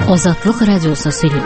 Азатлык радиосы сөйли.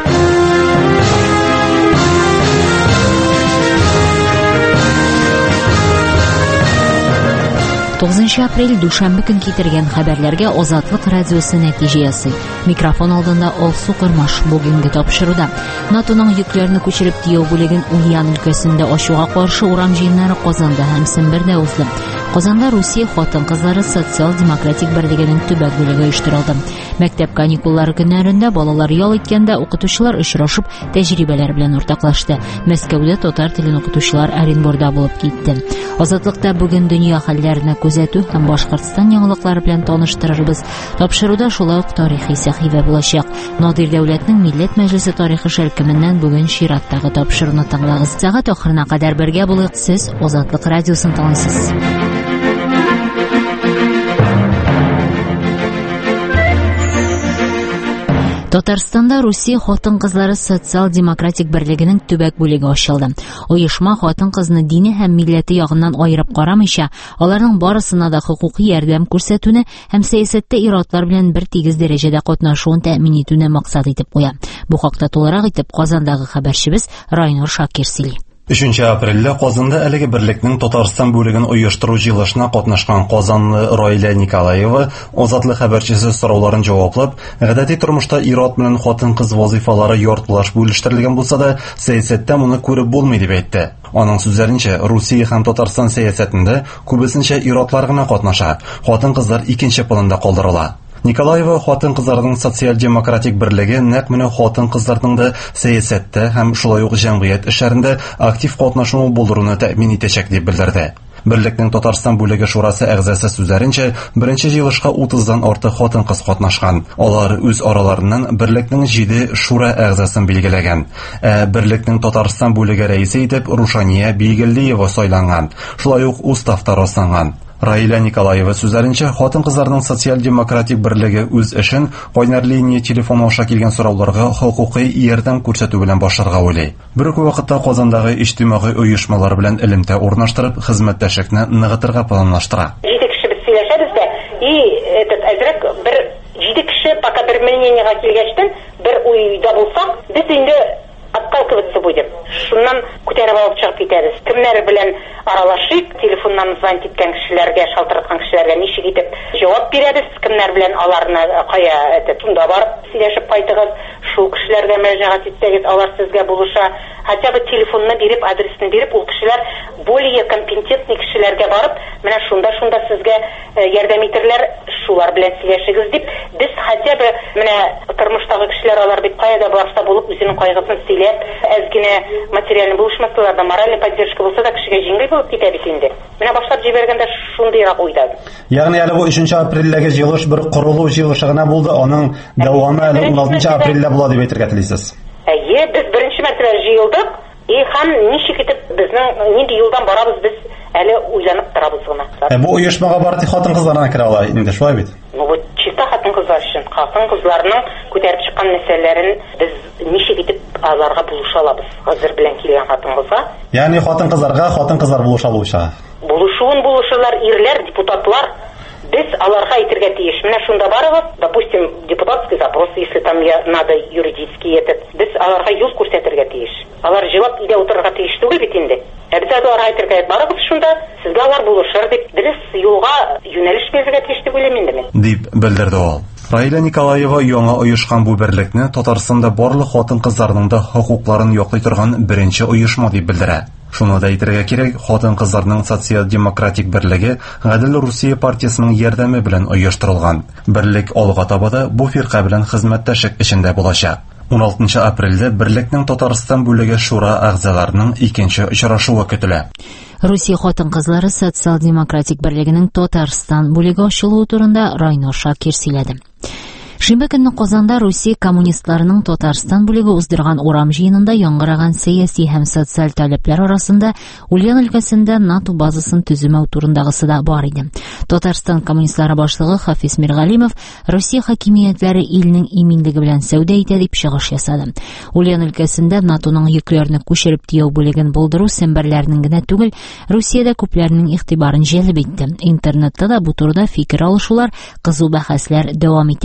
9 апрель душанбе көн китергән хәбәрләргә Азатлык радиосы нәтиҗә ясый. Микрофон алдында Алсу Кырмаш бүгенге тапшыруда. НАТОның йөкләрне күчереп тию бүлеген Ульян өлкәсендә ачуга каршы урам җыеннары Казанда һәм Сембердә узды. Казанда Русия хатын-кызлары социал-демократик берлегенең төбәк бүлеге оештырылды. Мәктәп каникуллары көннәрендә балалар ял иткәндә укытучылар очрашып, тәҗрибәләр белән уртаклашты. Мәскәүдә татар телен укытучылар Оренбургда булып китте. Азатлыкта бүген дөнья хәлләренә күзәтү һәм Башкортстан яңалыклары белән таныштырырбыз. Тапшыруда шулай ук тарихи сәхифә булачак. Надир Дәүләтнең Милләт Мәҗлесе тарихи шәркеменнән бүген чираттагы тапшыруны тыңлагыз. Сәгать ахырына кадәр бергә булыйк. Сез Азатлык радиосын тыңлыйсыз. Татарстанда Русия хатын-кызлары социал-демократик берлегенең төбәк бүлеге ачылды. Оешма хатын-кызны дине һәм милләте ягыннан аерып карамыйча, аларның барысына да хукукый ярдәм күрсәтүне һәм сәясәттә иратлар белән бер тигез дәрәҗәдә катнашуын тәэмин итүне максат итеп куя. Бу хакта тулырак итеп Казандагы хәбәрчебез Райнур Шакир сөйли. 3 апрельдә Казанда әлеге берлекнең Татарстан бүлеген оештыру җыелышына катнашкан Казанлы Раилә Николаева Азатлык хәбәрчесе сорауларын җаваплап, гадәти тормышта ират белән хатын-кыз вазифалары яртылаш бүлештерелгән булса да, сәясәттә моны күреп булмый дип әйтте. Аның сүзләренчә, Русия һәм Татарстан сәясәтендә күбесенчә иратлар гына катнаша, хатын-кызлар икенче планда калдырыла. Николаева хатын-кызларның социал-демократик берлеге нәкъ менә хатын-кызларның да сәясәттә һәм шулай ук җәмгыять эшләрендә актив катнашуы булдыруны тәэмин итәчәк дип белдерде. Берлекнең Татарстан бүлеге шурасы әгъзасы сүзләренчә, беренче җыелышка 30дан артык хатын-кыз катнашкан. Алар үз араларыннан берлекнең 7 шура әгъзасын билгеләгән. Берлекнең Татарстан бүлеге рәисе итеп Рушания Билгелиева сайланган. Шулай ук уставта расланган. Раилә Николаева сүзләренчә, хатын-кызларның социал-демократик берлеге үз эшен кайнар линия телефоны аша килгән сорауларга хукукый ярдәм күрсәтү белән башларга уйлый. Бер үк вакытта Казандагы иҗтимагый оешмалар белән элемтә урнаштырып, хезмәттәшлекне ныгытырга планлаштыра. 7 кеше без сөйләшәбез дә, этот әзрәк бер 7 кеше пока бер мнениегә килгәчтен, бер уйда булсак, без инде отталкиваться будем. Шуннан күтәреп алып чыгып китәбез. Кемнәр белән аралашыйк, телефоннан звонить иткән кешеләргә, шалтыраткан кешеләргә ничек итеп җавап бирәбез, кемнәр белән аларны кая тунда барып сөйләшеп кайтыгыз, шул кешеләргә мөрәҗәгать итсәгез, алар сезгә булыша, хотя бы телефонны биреп, адресны биреп, ул кешеләр более компетентный кешеләргә барып, менә шунда сезгә ярдәм итерләр, шулар белән сөйләшегез дип, без хотя бы менә тормыштагы кешеләр алар бит кайда барса булып үзенең кайгысын сөйләп, әзгенә материальный булышмасалар да, моральный поддержка булса да кешегә җиңел булып китә бит инде. Менә башлап җибәргәндә шундыйрак уйда. Ягъни әле бу 3 апрельдәге җыелыш бер корылу җыелышы гына булды, аның дәвамы әле 16 апрельдә була дип әйтергә телисез. Без беренче мәртәбә җыелдык, һәм ничек итеп безнең нинди юлдан барабыз без әле уйланып торабыз гына. Бу оешмага бары хатын-кызларга керә ала инде, шулай бит? Бу чиста хатын-кызлар өчен, хатын-кызларның күтәреп чыккан мәсьәләләрен без ничек итеп аларга булыша алабыз? Хәзер белән килгән хатын-кызга. Ягъни хатын-кызлар булыша алуча. Булышалар ирләр, депутатлар. Без аларга әйтергә тиеш. Менә шунда барыгыз, допустим, депутатский запрос, если там надо юридический без аларга юл күрсәтергә тиеш. Алар җавап идә утырырга тиеш түгел бит инде. Без аларга әйтергә барыгыз шунда, сезгә алар булышыр дип, дөрес юлга юнәлеш бирергә тиеш дип уйлыйм инде мен. Дип белдерде ул. Раилә Николаева яңа оешкан бу берлекне Татарстанда барлык хатын-кызларның да хокукларын яклый торган беренче оешма дип белдерә. Шуны да әйтергә кирәк, хатын-кызларның социал-демократик берлеге Гадел Русия партиясының ярдәме белән оештырылган. Берлек алга таба да бу фирка белән хезмәттәшлек эчендә булачак. 16 апрельдә берлекнең Татарстан бүлеге шура әгъзаларының икенче очрашуы көтелә. Русия хатын-кызлары социал-демократик берлегенең Татарстан бүлеге ачылуы турында Райнур Шакир сөйләде. Шимбә көнне Казанда Русия коммунистларының Татарстан бүлеге уздырган урам җыенында яңгыраган сәяси һәм социаль таләпләр арасында Ульян өлкәсендә НАТО базасын төзү турындагысы да бар иде. Татарстан коммунистлары башлыгы Хафиз Миргалимов Русия хакимиятләре илнең иминлеге белән сәүдә итә дип чыгыш ясады. Ульян өлкәсендә NATOның йөкләрне күчереп тию бүлеген булдыру Семберләрнең генә түгел, Русиядә күпләрнең игътибарын җәлеп итте. Интернетта да бу турыда фикер алышулар, кызу бәхәсләр дәвам итә.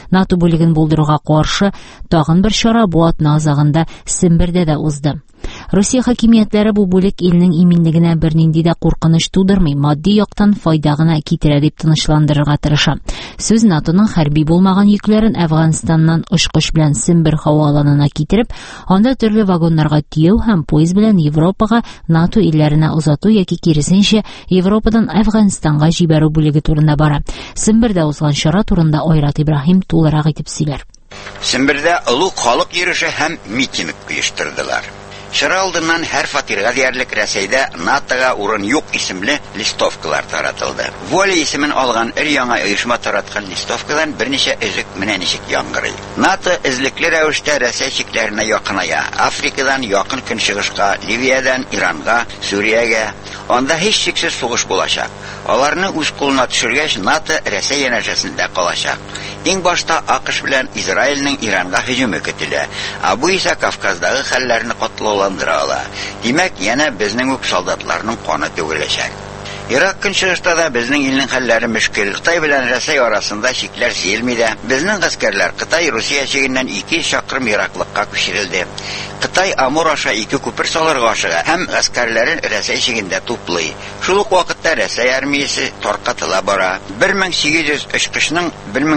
НАТО бүлеген булдыруга каршы тагын бер чара бу атна азагында Сембердә дә узды. Россия хакимиятләре бу бүлек илнең иминлегенә бернинди дә куркыныч тудырмый, матди яктан файда гына китерә дип тынычландырырга тырыша. Сүз НАТОның хәрби булмаган йөкләрен Әфганстаннан очкыч белән Сембер һаваланына китереп, анда төрле вагоннарга тиеү һәм поезд белән Европага, НАТО илләренә узату яки киресенчә Европадан Әфганстанга җибәрү бүлеге турында бара. Сембердә узган чара турында Айрат Ибраһим тулырак итеп сөйләр. Сембердә олуг халык йөреше һәм митинг оештырдылар. Чара алдыннан һәр фатирга диярлек Рәсәйдә НАТОга урын юк исемле листовкалар таратылды. Воля исемен алган ир-яңа оешма тараткан листовкадан берничә өзек менә ничек яңгырый. НАТО эзлекле рәвештә Рәсәй чикләренә якыная. Африкадан якын көнчыгышка, Ливиядән Иранга, Сүриягә. Анда һич шиксез сугыш булачак. Аларны үз кулына төшергәч, НАТО Рәсәй янәшәсендә калачак. Иң башта АКШ белән Израильнең Иранга һөҗүме көтелә. Бу исә Кавказдагы хәлләрне катлауландыра ала. Димәк, яна безнең үк солдатларның каны түгеләчәк. Ирак көнчыгышта да безнең илнең хәлләре мөшкил. Кытай белән Рәсәй арасында чикләр җилми дә. Безнең гаскәрләр Кытай Русия чигеннән 2 чакрым ераклыкка күчерелде. Кытай Амур аша 2 күпер салырга ашыга һәм гаскәрләрен Рәсәй чигендә туплый. Шул ук вакытта Рәсәй армиясе таркатыла бара. 1800 очкычның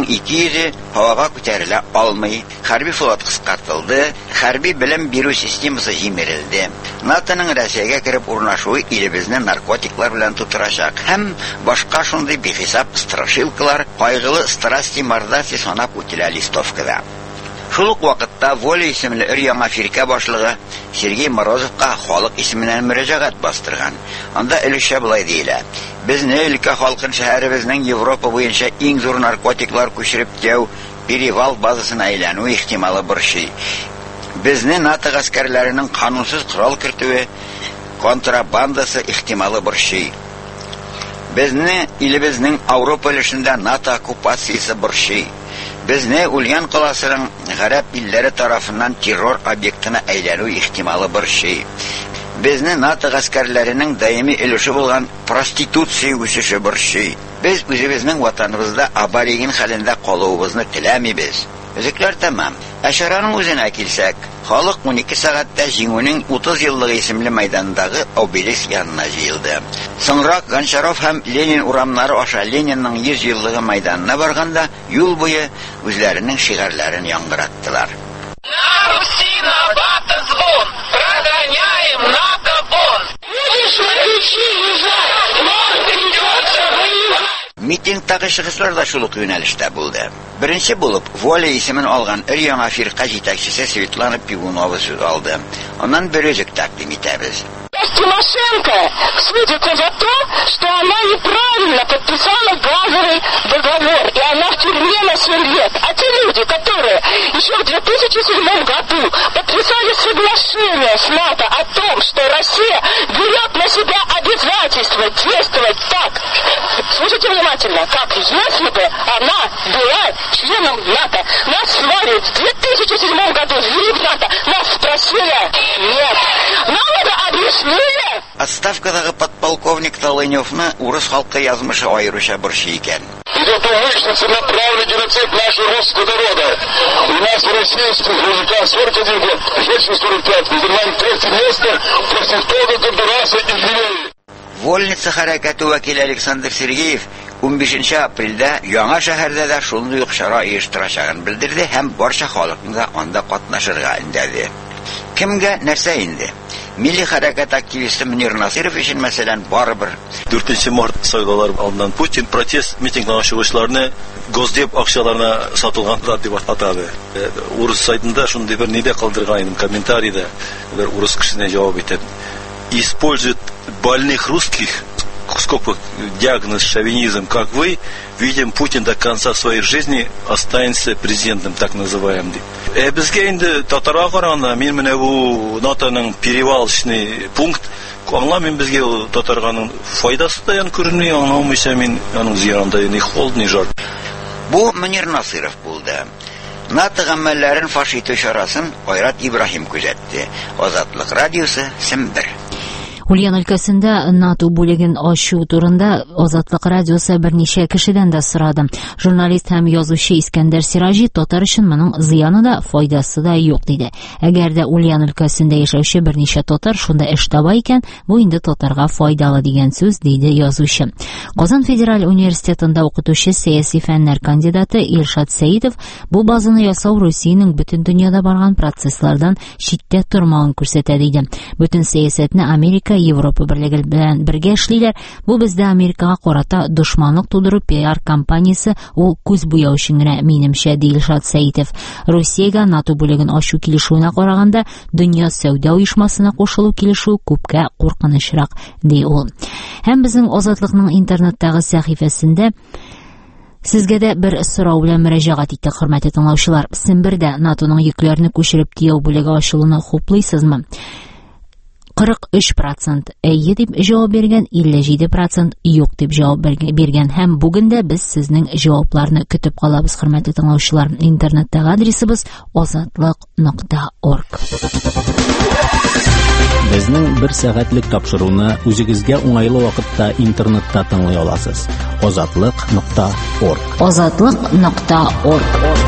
1200 һавага күтәрелә алмый. Хәрби флот кыскартылды. Хәрби белем бирү системасы җимерелде. НАТОның Рәсәйгә кирип урнашуы илебезне наркотиклар белән тутырачак һәм башка шундый бихисап страшилкалар, кайгылы страсти мордасти санап үтелә листовкада. Шул ук вакытта Воля исемле ир-яңа фирка башлыгы Сергей Морозовка халык исеменнән мөрәҗәгать бастырган. Анда өлешчә булай диелә: безне өлкә халкын шәһәребезнең Европа буенча иң зур наркотиклар күчереп тәү перевал базасына әйләнү ихтималы борчый. Безне НАТО гаскәрләренең канунсыз корал кертүе, контрабандасы ихтималы борчый. Безне илебезнең Авропа өлешендә НАТО оккупациясе борчый. Безне Ульян каласының гарәп илләре тарафыннан террор объектына әйләнү ихтималы борчый. Безне НАТО гаскәрләренең даими өлеше булган проституция үсеше борчый. Без үзебезнең ватаныбызда абориген хәлендә калуыбызны теләмибез. Өзекләр тәмам. Чараның үзенә килсәк, халык 12 сәгатьтә җиңүнең 30 еллыгы исемле мәйдандагы обелиск янына җыелды. Соңрак Гончаров һәм Ленин урамнары аша Ленинның 100 еллыгы мәйданына барганда, юл буе үзләренең шигырьләрен яңгыраттылар. Митингтагы чыгышлар да шул ук юнәлештә булды. Беренче булып Воля исемен алган ир-яңа фирка җитәкчесе Светлана Пивунова сүз алды. Аннан бер өзек тәкъдим итәбез. Тимошенко судится за то, что она неправильно подписала газовый договор, и она в тюрьме на 7 лет. А те люди, которые еще в 2007 году подписали соглашение с НАТО о том, что Россия берет на себя обязательство действовать так, слушайте внимательно, как если бы она была членом НАТО. Нас с вами в 2007 году ввели в НАТО, нас спросили, нет, нам это объяснили. Отставкадагы подполковник Толыневны урыс халкы язмышы айрыша борчый икән. Идет умышленный целенаправленный геноцид нашего русского народа. У нас в российских мужиках 41 год, женщин 45, мы занимаем 3 место после того, как Донбасса и Ливии. Вольница хәрәкәте вәкиле Александр Сергеев 15 апрельдә яңа шәһәрдә дә шундый ук чара оештырачагын белдерде һәм барча халыкны да анда катнашырга өндәде. Кемгә нәрсә инде? Милли хәрәкәт активисты Мөнир Насиров өчен мәсәлән барыбер. 4 март сайлаулар алдыннан Путин протест митингына чыгышларны Госдеп акчаларына сатылгандар дип атады. Урыс сайтында шундый бер нидә калдырган идем комментарийда, бер урыс кешенә җавап итеп, используют больных русских, сколько диагноз шовинизм, как вы, видим, Путин до конца своей жизни останется президентом, так называемым. Безгә инде татарга караганда, мин менә бу НАТОның перевалочный пункт, аңламыйм, безгә татарганың файдасы да күренми, аңламыйча мин аның зыянында ни хол, ни жар. Бу Мөнир Насиров булды. НАТО гамәлләрен фаш итү чарасын Айрат Ибраһим күзәтте. Азатлык радиосы Сембер. Ульян өлкәсендә НАТО бүлеген ачу турында Азатлык радиосы берничә кешедән дә сорады. Журналист һәм язучы Искәндәр Сиражи татар өчен моның зыяны да, файдасы да юк диде. Әгәр дә Ульян өлкәсендә яшәүче берничә татар шунда эш таба икән, бу инде татарга файдалы дигән сүз, диде язучы. Казан Федераль университетында укытучы, сәяси фәннәр кандидаты Илшат Сәидов бу базаны ясау Русиянең бөтен дөньяда барган процесслардан читтә тормавын күрсәтә, диде. Бөтен сәясәтне Америка, Европа берлеге белән бергә эшлиләр. Бу бездә Америкага карата дошманлык тудыру пиар кампаниясе, ул күз буяу өчен генә, минемчә, ди Илшат Сәидов. Русиягә НАТО бүлеген ачу килешүенә караганда Дөнья сәүдә оешмасына кушылу килешү күпкә куркынычрак, ди ул. Һәм безнең Азатлыкның интернеттагы сәхифәсендә сезгә дә бер сорау белән мөрәҗәгать иттек, хөрмәтле тыңлаучылар. Сембердә NATOның йөкләрне күчереп тияү бүлеге ачылуны хуплыйсызмы? 43% әйе дип җавап биргән, 57% юк дип җавап биргән. Һәм бүген дә без сезнең җавапларны көтеп калабыз, хөрмәтле тыңлаучылар. Интернеттагы адресыбыз azatlyk.org. Безнең 1 сәгатьлек тапшыруны үзегезгә уңайлы вакытта интернетта тыңлый аласыз. azatlyk.org. azatlyk.org.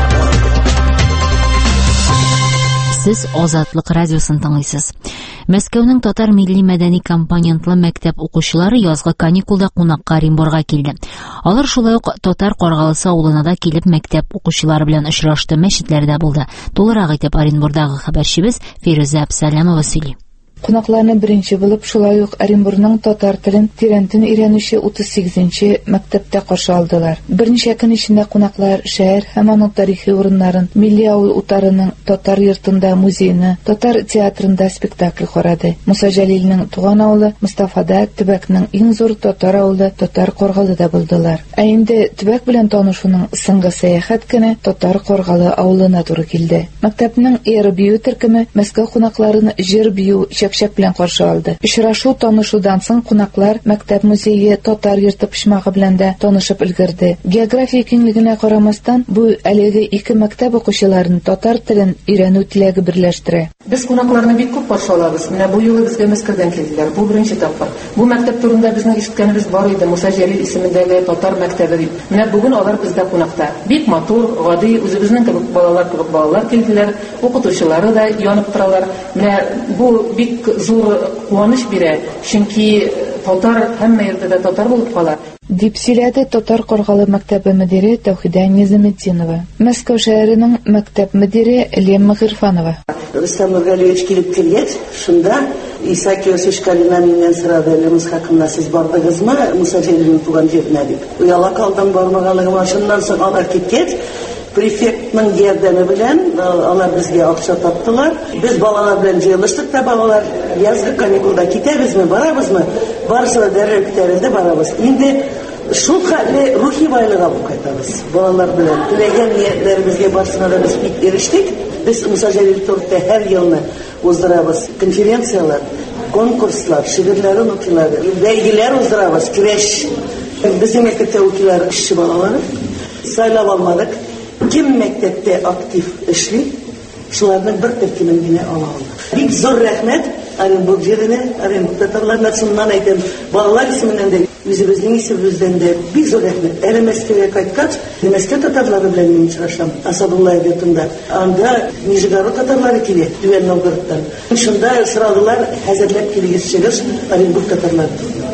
Сез Азатлык радиосын тыңлыйсыз. Мәскәүнең татар милли мәдәни компонентлы мәктәп укучылары язгы каникулда кунакка Оренбурга килде. Алар шулай ук татар Каргалысы авылына да килеп мәктәп укучылары белән очрашты, мәчетләрдә булды. Тулырак итеп Оренбургдагы хәбәрчебез Фируза Абсалямова сөйли. Кунакларны беренче булып шулай ук Оренбургның татар телен тирәнтен өйрәнүче 38-нче мәктәптә каршы алдылар. Берничә көн эчендә кунаклар шәһәр һәм аның тарихи урыннарын, милли авыл утарының татар йортында музейны, татар театрында спектакль карады. Муса Җәлилнең туган авылы Мустафада, төбәкнең иң зур татар авылы татар Каргалыда булдылар. Ә инде төбәк белән танышуның соңгы сәяхәт көне татар Каргалы авылына туры килде. Мәктәпнең эр-бию төркеме Мәскәү кунакларын җыр-бию чәк белән каршы алды. Очрашу, танышудан соң кунаклар мәктәп музее, татар йорты почмагы белән дә танышып өлгерде. География киңлегенә карамастан, бу әлеге ике мәктәп укучыларын татар телен өйрәнү теләге берләштерә. Без кунакларны бик күп каршы алабыз. Менә бу юлы безгә Мәскәүдән килделәр. Бу беренче тапкыр. Бу мәктәп турында безнең ишеткәнебез бар иде. Муса Җәлил исемендәге татар мәктәбе дип. Менә бүген алар бездә кунакта. Бик матур, гади, үзебезнең кебек балалар килделәр. Укытучылары да янып торалар. Менә бу бик зур куаныч бирә, чөнки татар һәммә ердә татар булып кала. Дип сөйләде татар Каргалы мәктәбе мөдире Тәүхидә Низаметдинова. Мәскәү шәһәренең мәктәп мөдире Лемма Гыйрфанова. Рустам Нургалиевич килеп кергәч, шунда Иса Киосич Калина миннән сорады, Лемус хакында сез бардыгызмы Муса Җәлилнең туган җиренә дип. Уяла калдым, бармаганлыгыма, шуннан соң алар киткәч, префектның ярдәме белән алар безгә акча таптылар. Без балалар белән җыелыштык та, балалар язгы каникулда китәбезме, барабызмы? Барысы да дәррәү күтәрелде, барабыз. Инде шул хәлле рухи байлыгы алып кайтабыз. Балалар белән теләгән ниятләребезгә барсына да без бик ирештек. Без Муса Җәлил турында һәр елны уздырабыз конференциялар, конкурслар, шигырьләрен укыйлар, бәйгеләр уздырабыз, көрәш. Безнең мәктәптә укыйлар кеше балалары. Сайлап алмадык. Кем мәктәптә актив эшли, шуларның бер төркемен генә ала алды. Бик зур рәхмәт Оренбург җиренә, Оренбург татарларына, шуннан әйтәм, балалар исеменнән дә, үзебезнең исебездән дә бик зур рәхмәт. Әле Мәскәүгә кайткач, Мәскәү татарлары белән мин очрашам, Асадулла йортында. Анда Нижегород татарлары килә, Түбән Новгородтан. Шунда сорадылар, хәзерләп килегез чыгыш Оренбург татарлары.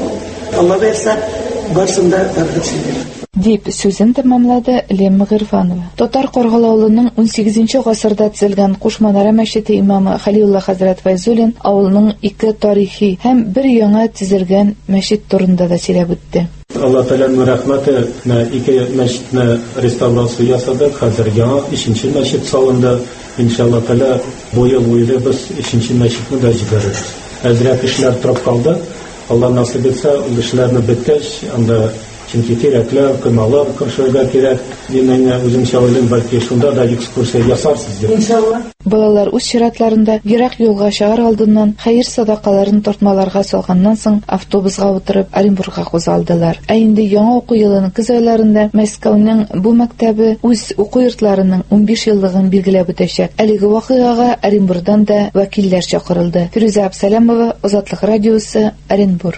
Алла бирсә, барсында тарихчылар. Дип сүзен тәмамлады Лемма Гыйрфанова. Татар Каргалы авылының 18-нче гасырда төзелгән Кушманара мәчете имамы Халилулла хәзрәт Файзуллин авылның ике тарихи һәм бер яңа төзелгән мәчет турында да сөйләп үтте. Алла Тәгаләнең рәхмәте, ике мәчетне реставрация ясадык. Хәзер яңа 3нче мәчет салынды. Иншалла Тәгалә бу ел буена без 3нче мәчетне дә җибәрәбез. Әзрәк эшләр торып калды. Алла насыйп итсә, ул эшләрне беткәч, анда Чөнки кирәкле каналлар кыршырга кирәк. Димәк, үзеңчә уйлыйм, бәлки шунда да экскурсия ясарсыз дип. Иншалла. Балалар үз чиратларында ерак юлга чыгар алдыннан хәер садакаларын тартмаларга салганнан соң автобусга утырып Оренбургка кузгалдылар. Ә инде яңа уку елының көз айларында Мәскәүнең бу мәктәбе үз уку йортларының 15 еллыгын билгеләп үтәчәк. Әлеге вакыйгага Оренбургдан да вәкилләр чакырылды. Фируза Абсалямова, Азатлык радиосы, Оренбург.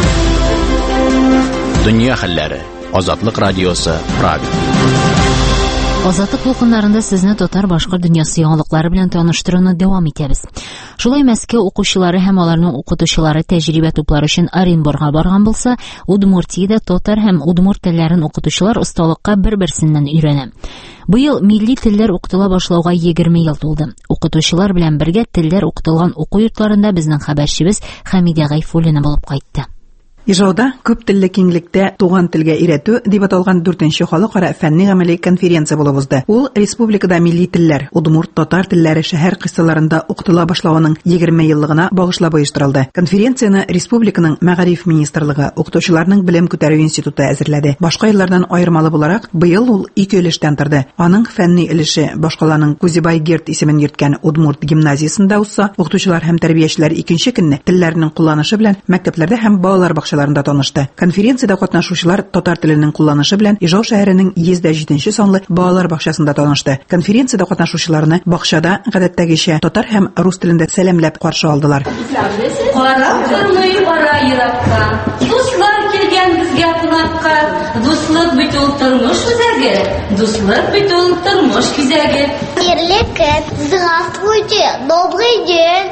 Дөнья хәлләре. Азатлык радиосы, Прага. Азатлык вакытларында сезне татар башкорт дөньясы яңалыклары белән таныштыруны дәвам итәбез. Шулай Мәскәү укучылары һәм аларның укытучылары тәҗрибә туплары өчен Оренбургка барган булса, Удмуртиядә татар һәм удмурт телләрен укытучылар осталыкка бер-берсеннән өйрәнә. Быел милли телләр укытыла башлауга 20 ел тулды. Укытучылар белән бергә телләр укытылган уку йортларында безнең хәбәрчебез Хәмидә Гайфуллина булып кайтты. Ижауда күп телле киңлектә туган телгә өйрәтү дип аталган 4нче халыкара фәнни-гамәли конференция булып узды. Ул республикада милли телләр, удмурт татар телләре шәһәр кыйссаларында укытыла башлауының 20 еллыгына багышлап оештырылды. Конференцияны республиканың Мәгариф министрлыгы, укытучыларның белем күтәрү институты әзерләде. Башка еллардан аермалы буларак, быел ул 2 өлештән торды. Аның фәнни өлеше башкаланың Кузибай Герт исемен йөрткән удмурт гимназиясында узса, укытучылар һәм тәрбиячеләр икенче көнне телләрнең кулланышы белән мәктәпләрдә һәм балалар бакчаларында танышты. Конференциядә катнашучылар татар теленең кулланышы белән Ижау шәһәренең 107 санлы балалар бакчасында танышты. Конференциядә катнашучыларны бакчада гадәттәгечә татар һәм рус телендә сәламләп каршы алдылар. Дуслар килгән безгә кунакка, дуслык бит ул тормыш үзәге, дуслык бит ул тормыш күзәге. Здравствуйте, добрый день.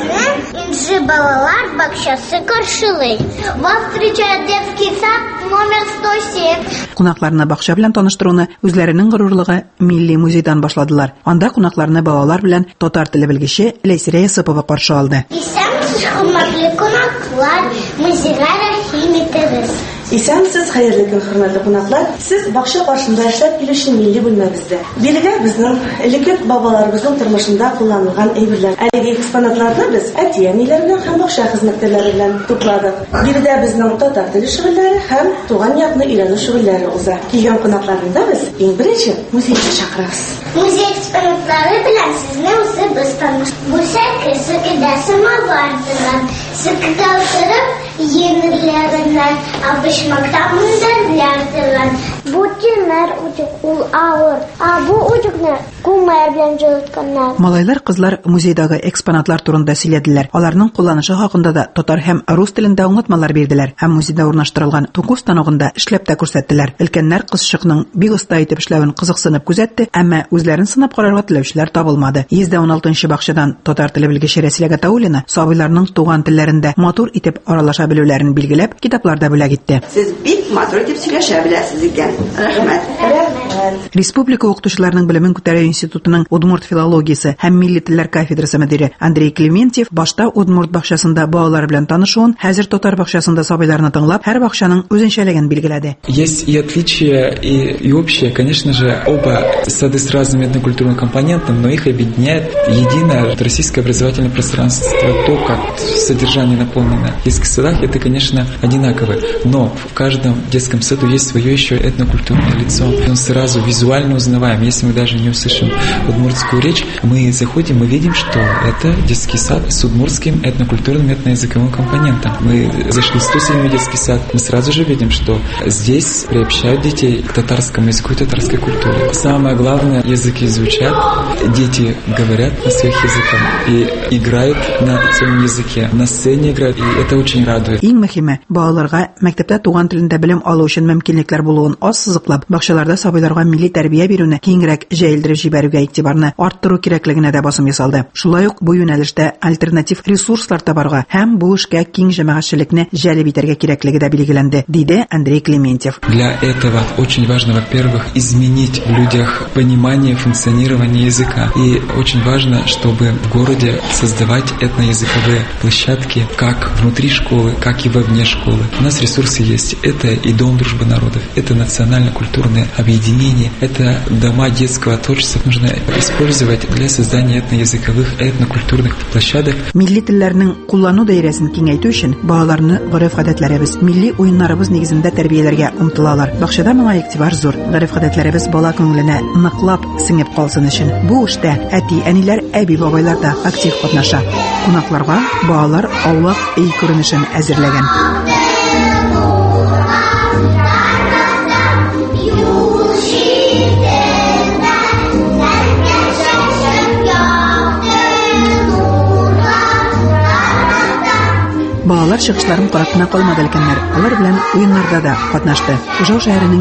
Инжи балалар бакчасы каршылый. Вас встречает детский сад номер 107. Кунакларны бакча белән таныштыруны үзләренең горурлыгы милли музейдан башладылар. Анда кунакларны балалар белән татар теле белгече Ләйсирә Ясыпова каршы алды. Исәнсез, хөрмәтле кунаклар, музейга рәхим итегез. Исәнсез, хәерле көн, хөрмәтле кунаклар. Сез бакча каршында эшләп килүче милли бүлмәбездә. Бирегә безнең элекке бабаларыбызның тормышында кулланылган әйберләр. Әлеге экспонатларны без әти-әниләр белән һәм бакча хезмәткәрләре белән тупладык. Бирегә безнең татар теле шөгыльләре һәм туган якны өйрәнү шөгыльләре уза. Килгән кунакларны без иң беренче музейга чакырабыз. Музей экспонатлары белән сезне үзебез таныш. Бу сәке сәкедә самовардырдан, сәкедә утырып Еңерләреннән абышмактан мендәрләрдән. Бу тиннәр үтек ул авыр. Бу үтекне күмәр белән җылытканнар. Малайлар, кызлар музейдагы экспонатлар турында сөйләделәр. Аларның кулланышы хакында да татар һәм рус телендә аңлатмалар бирделәр. Һәм музейда урнаштырылган туку станогында эшләп тә күрсәттеләр. Өлкәннәр кызчыкның бик оста итеп эшләвен кызыксынып күзәтте, әмма үзләрен сынап карарга теләүчеләр табылмады. 116нчы бакчадан татар теле белгече Рәсилә Гатауллина сабыйларның туган телләрендә матур итеп аралаша белүләрен билгеләп, китапларда бүләк итте. Сез бик матур итеп сөйләшә беләсез икән. Рәхмәт. Республика укытучыларының белемен күтәрү институтының удмурт филологиясе һәм милли телләр кафедрасы мөдире Андрей Клементьев башта удмурт бакчасында балалар белән танышуын, хәзер татар бакчасында сабыйларны тыңлап, һәр бакчаның үзенчәлеген билгеләде. Есть и отличия, и общее, конечно же, оба сады с разным этнокультурным компонентом, но их объединяет единое российское образовательное пространство. То, как содержание наполнено в детских садах, это, конечно, одинаково. Но в каждом детском саду есть свое еще этнокультурное лицо. Он сразу визуально узнаваем. Если мы даже не услышим удмуртскую речь, мы заходим, мы видим, что это детский сад с удмуртским этнокультурным этноязыковым компонентом. Мы зашли в 107 детский сад, мы сразу же видим, что здесь приобщают детей к татарскому языку и татарской культуре. Самое главное, языки звучат, дети говорят на своих языках и играют на своем языке, на сцене играют, и это очень радует. Иң мөһиме, балаларга мәктәптә туган телендә белем алу өчен мөмкинлекләр булуын аз сызыклап, бакчаларда сабыйларга милли тәрбия бирүне киңрәк җәелдереп җибәрүгә игътибарны арттыру кирәклегенә дә басым ясалды. Шулай ук бу юнәлештә альтернатив ресурслар табарга һәм бу эшкә киң җәмәгатьчелекне җәлеп итәргә кирәклеге дә билгеләнде, диде Андрей Клементьев. Для этого очень важно, во-первых, изменить в людях понимание функционирования языка. И очень важно, чтобы в городе создавать этноязыковые площадки как внутри школы, как и вовне школы. У нас ресурсы есть. Это и Дом дружбы народов, это национально-культурное объединение, это дома детского творчества нужно использовать для создания этноязыковых, этнокультурных площадок. Милли телләрнең куллану даирәсен киңәйтү өчен балаларны гореф-гадәтләребез, милли уеннарыбыз нигезендә тәрбияләргә омтылалар. Бакчада моңа игътибар зур. Гореф-гадәтләребез бала күңеленә ныклап сеңеп калсын өчен бу эштә әти, әниләр, әби-бабайлар да актив катнаша. Кунакларга балалар аулак өй күренешен әзерләгән. Балалар чыгышларын каратына калмады икәннәр. Алар белән уеннарда да катнашты. Ижау шәһәренең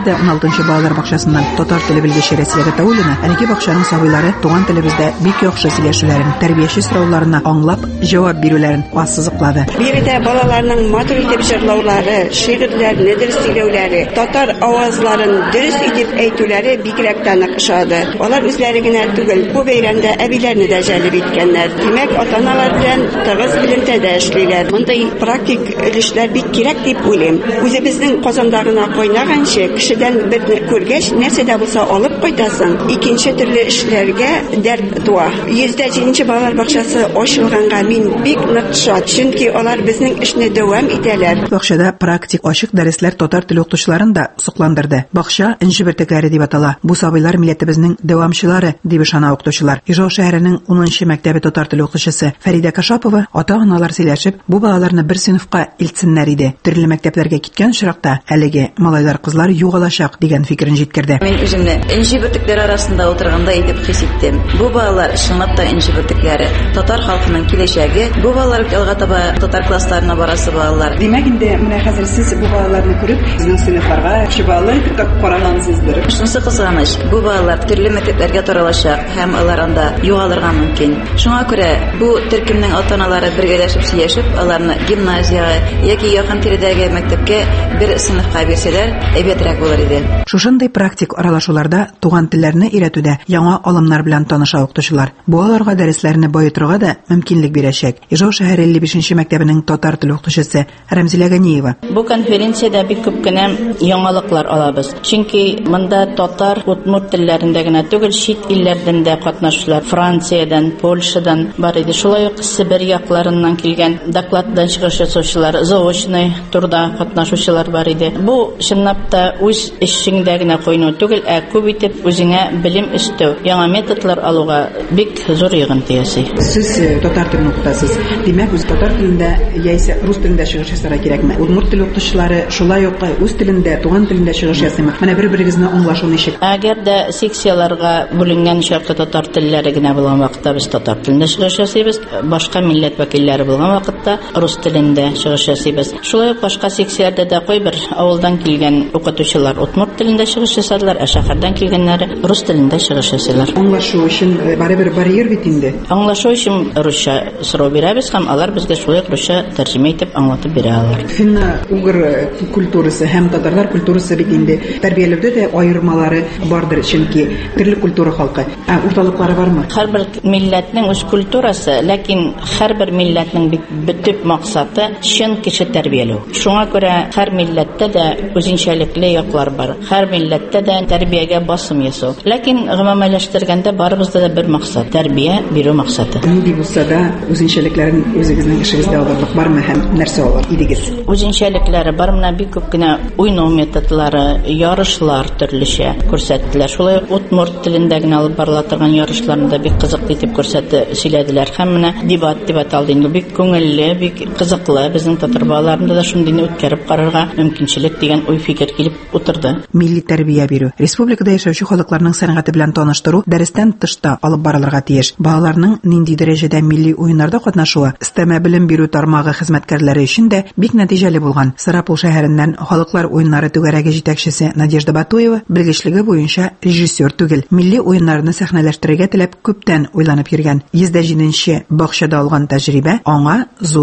116 балалар бакчасыннан татар теле белгече Рәсилә Гатауллина әлеге бакчаның сабыйлары туган телебездә бик яхшы сөйләшүләрен, тәрбияче сорауларына аңлап җавап бирүләрен ассызыклады. Биредә балаларның матур итеп җырлаулары, шигырьләрне дөрес сөйләүләре, татар авазларын дөрес итеп әйтүләре бигрәк тә нык. Алар үзләре генә түгел, бу бәйрәмдә әбиләрне дә җәлеп иткәннәр. Димәк, ата-аналар белән тыгыз билемтәдә эшлиләр. Мондай практик өлешләр бик кирәк дип уйлыйм. Үзебезнең Казандагына кайнаганчы, кешедән берне күргәч, нәрсә дә булса алып кайтасың. Икенче төрле эшләргә дәрт туа. 107 балалар бакчасы ачылганга мин бик нык шат, чөнки алар безнең эшне дәвам итәләр. Бакчада практик ачык дәресләр татар теле укытучыларын да сокландырды. Бакча энҗе бөртекләре дип атала. Бу сабыйлар милләтебезнең дәвамчылары дип ышана укытучылар. Ижау шәһәренең 10нчы мәктәбе татар теле укытучысы Фәридә Кашапова ата-аналар сөйләшеп, бу балаларны бер сыйныфка илтсеннәр иде. Төрле мәктәпләргә киткән чиракта әлеге малайлар кызлар югалачак дигән фикерен җиткерде. Мин үземне энҗе бөртекләр арасында утырганда итеп хис иттем. Бу балалар чынлап та энҗе бөртекләре. Татар халкының киләчәге. Бу балалар алга таба татар классларына барасы балалар. Димәк инде менә хәзер сез бу балаларны күреп, безнең сыйныфларга чыбалы итеп карагансыздыр. Шунысы кызганыч. Бу балалар төрле мәктәпләргә таралачак һәм алар анда югалырга мөмкин. Шуңа күрә бу төркемнең ата-аналары бергәләшеп сөйләшеп, аларны гимназияга яки якын тирәдәге мәктәпкә бер сыйныфка бирсәләр, әйбәтрәк булыр иде. Шушындый практик аралашуларда туган телләрне өйрәтүдә яңа алымнар белән таныша укытучылар. Бу аларга дәресләрне баетырга да мөмкинлек бирәчәк. Ижау шәһәре 55нче мәктәбенең татар теле укытучысы Рәмзилә Ганиева. Бу конференциядә бик күп кенә яңалыклар алабыз. Чөнки монда татар, удмурт телләрендә генә түгел, чит илләрдән дә катнашучылар, Франциядән, Польшадан бар иде. Шулай ук Сибир якларыннан килгән докладдан чыгыш ясаучылар, заочный турда катнашучылар бар иде. Бу чынлап та үз эшеңдә генә куйну түгел, ә күп итеп үзеңә белем өстәү, яңа методлар алуга бик зур йогынты ясый. Сез татар телен укытасыз. Димәк, үз татар телендә яисә рус телендә чыгыш ясарга кирәкме? Удмурт теле укытучылары шулай ук үз телендә, туган телендә чыгыш ясыймы? Менә бер-берегезне аңлашу ничек? Әгәр дә секцияларга бүленгән шарты татар телләре генә булган вакытта без татар телендә чыгыш ясыйбыз, башка милләт вәкилләре булган вакытта рус телендә чыгыш ясыйбыз. Шулай ук башка секцияләрдә дә кайбер авылдан килгән укытучылар удмурт телендә чыгыш ясадылар, ә шәһәрдән килгәннәре рус телендә чыгыш ясыйлар. Аңлашу өчен барыбер барьер бит инде. Аңлашу өчен русча сорау бирәбез һәм алар безгә шулай русча тәрҗемә итеп аңлатып бирә алар. Финно-угыр культурасы һәм татарлар культурасы бит инде тәрбияләүдә дә аермалары бардыр, чөнки төрле культура халкы. Урталыклары бармы? Һәрбер милләтнең үз культурасы, ләкин һәрбер милләтнең бөтен максаты чын кеше тәрбияләү. Шуңа күрә һәр милләттә дә үзенчәлекле яклар бар. Һәр милләттә дә тәрбиягә басым ясау. Ләкин гомумәләштергәндә барыбызда да бер максат, тәрбия бирү максаты. Нинди булса да үзенчәлекләрен үзегезнең эшегездә алырлык бармы һәм нәрсә алыр идегез? Үзенчәлекләре бар, менә бик күп кенә уйнау методлары, ярышлар төрлечә күрсәттеләр. Шулай ук удмурт телендә генә алып барыла торган ярышларны бик кызык итеп күрсәтте, сөйләделәр. Һәм менә дебат алды инде, бик күңелле, бик кызыклы. Безнең татар балаларында да шундый үткәреп карарга мөмкинчелек дигән уй фикер килеп утырды. Милли тәрбия бирү, республикада яшәүче халыкларның сәнгате белән таныштыру дәрестән тышта алып барылырга тиеш. Балаларның нинди дәрәҗәдә милли уеннарда катнашуы өстәмә белем бирү тармагы хезмәткәрләре өчен дә бик нәтиҗәле булган. Сарапул шәһәреннән халыклар уеннары түгәрәге җитәкчесе Надежда Батуева белгечлеге буенча режиссер түгел, милли уеннарны сәхнәләштерергә теләп күптән уйланып йөргән. 107нче бакчада алган тәҗрибә аңа зур ярдәм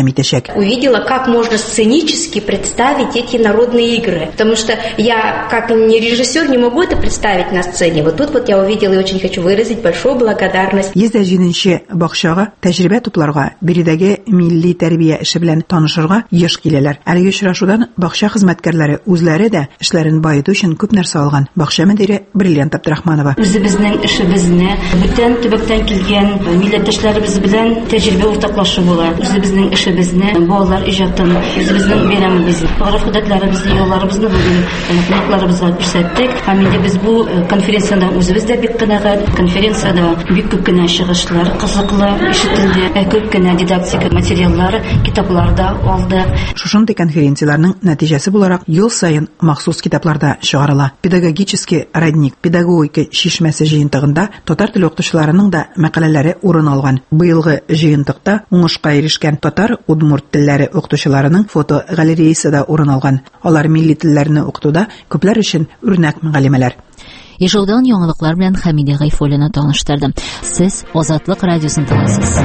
ярдәм итәчәк. Увидела, как можно сценически представить эти народные игры. Потому что я, как не режиссер, не могу это представить на сцене. Вот тут вот я увидела и очень хочу выразить большую благодарность. 107-нче бакчага тәҗрибә тупларга, биредәге милли тәрбия эше белән танышырга еш киләләр. Әлеге очрашудан бакча хезмәткәрләре үзләре дә эшләрен баету өчен күп нәрсә алган. Бакча мөдире Бриллиант Абдрахманова. Үзебезнең эшебезне бүтән төбәктән килгән милләттәшләребез белән тәҗрибә уртаклашу була. Үзебезнең эшебезне, балалар иҗатын, үзебезнең бәйрәмебезне, гореф-гадәтләребезне, юлларыбызны бүген кунакларыбызга күрсәттек. Һәм инде без бу конференцияда үзебез дә бик канәгать. Конференцияда бик күп кенә чыгышлар, кызыклы ишетелде. Күп кенә дидактик материаллар, китапларда алды. Шушындый конференцияларның нәтиҗәсе буларак ел саен махсус китапларда чыгарыла. Педагогический родник, педагогика шишмәсе җыентыгында татар теле укытучыларының да мәкаләләре урын алган. Быелгы җыентыкта уңышка ирешкән татар удмурт телләре укытучыларының фотогалереясы да урын алган. Алар милли телләрне укытуда күпләр өчен үрнәк мөгалимәләр. Ижаудан яңалыклар белән Хәмидә Гайфуллина таныштырды. Сез Азатлык радиосын тыңлыйсыз.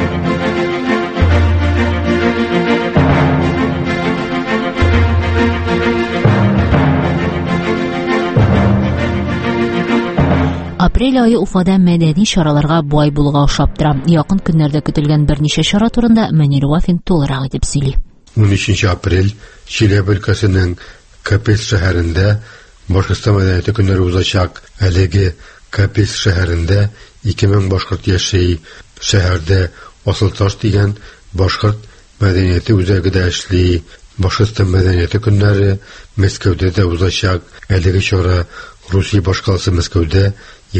Апрель айы Уфада мәдәни чараларга бай булуга ошап тора. Якын көннәрдә көтелгән берничә чара турында Мөнир Вафин тулырак итеп сөйли. 13 апрель Чиләбе өлкәсенең Капец шәһәрендә Башкортстан мәдәнияте көннәре узачак. Әлеге Капец шәһәрендә 2000 башкорт яши. Шәһәрдә Асылташ дигән башкорт мәдәнияте үзәгедә эшли. Башкортстан мәдәнияте көннәре Мәскәүдә дә узачак. Әлеге чара Русия башкаласы Мәскәүдә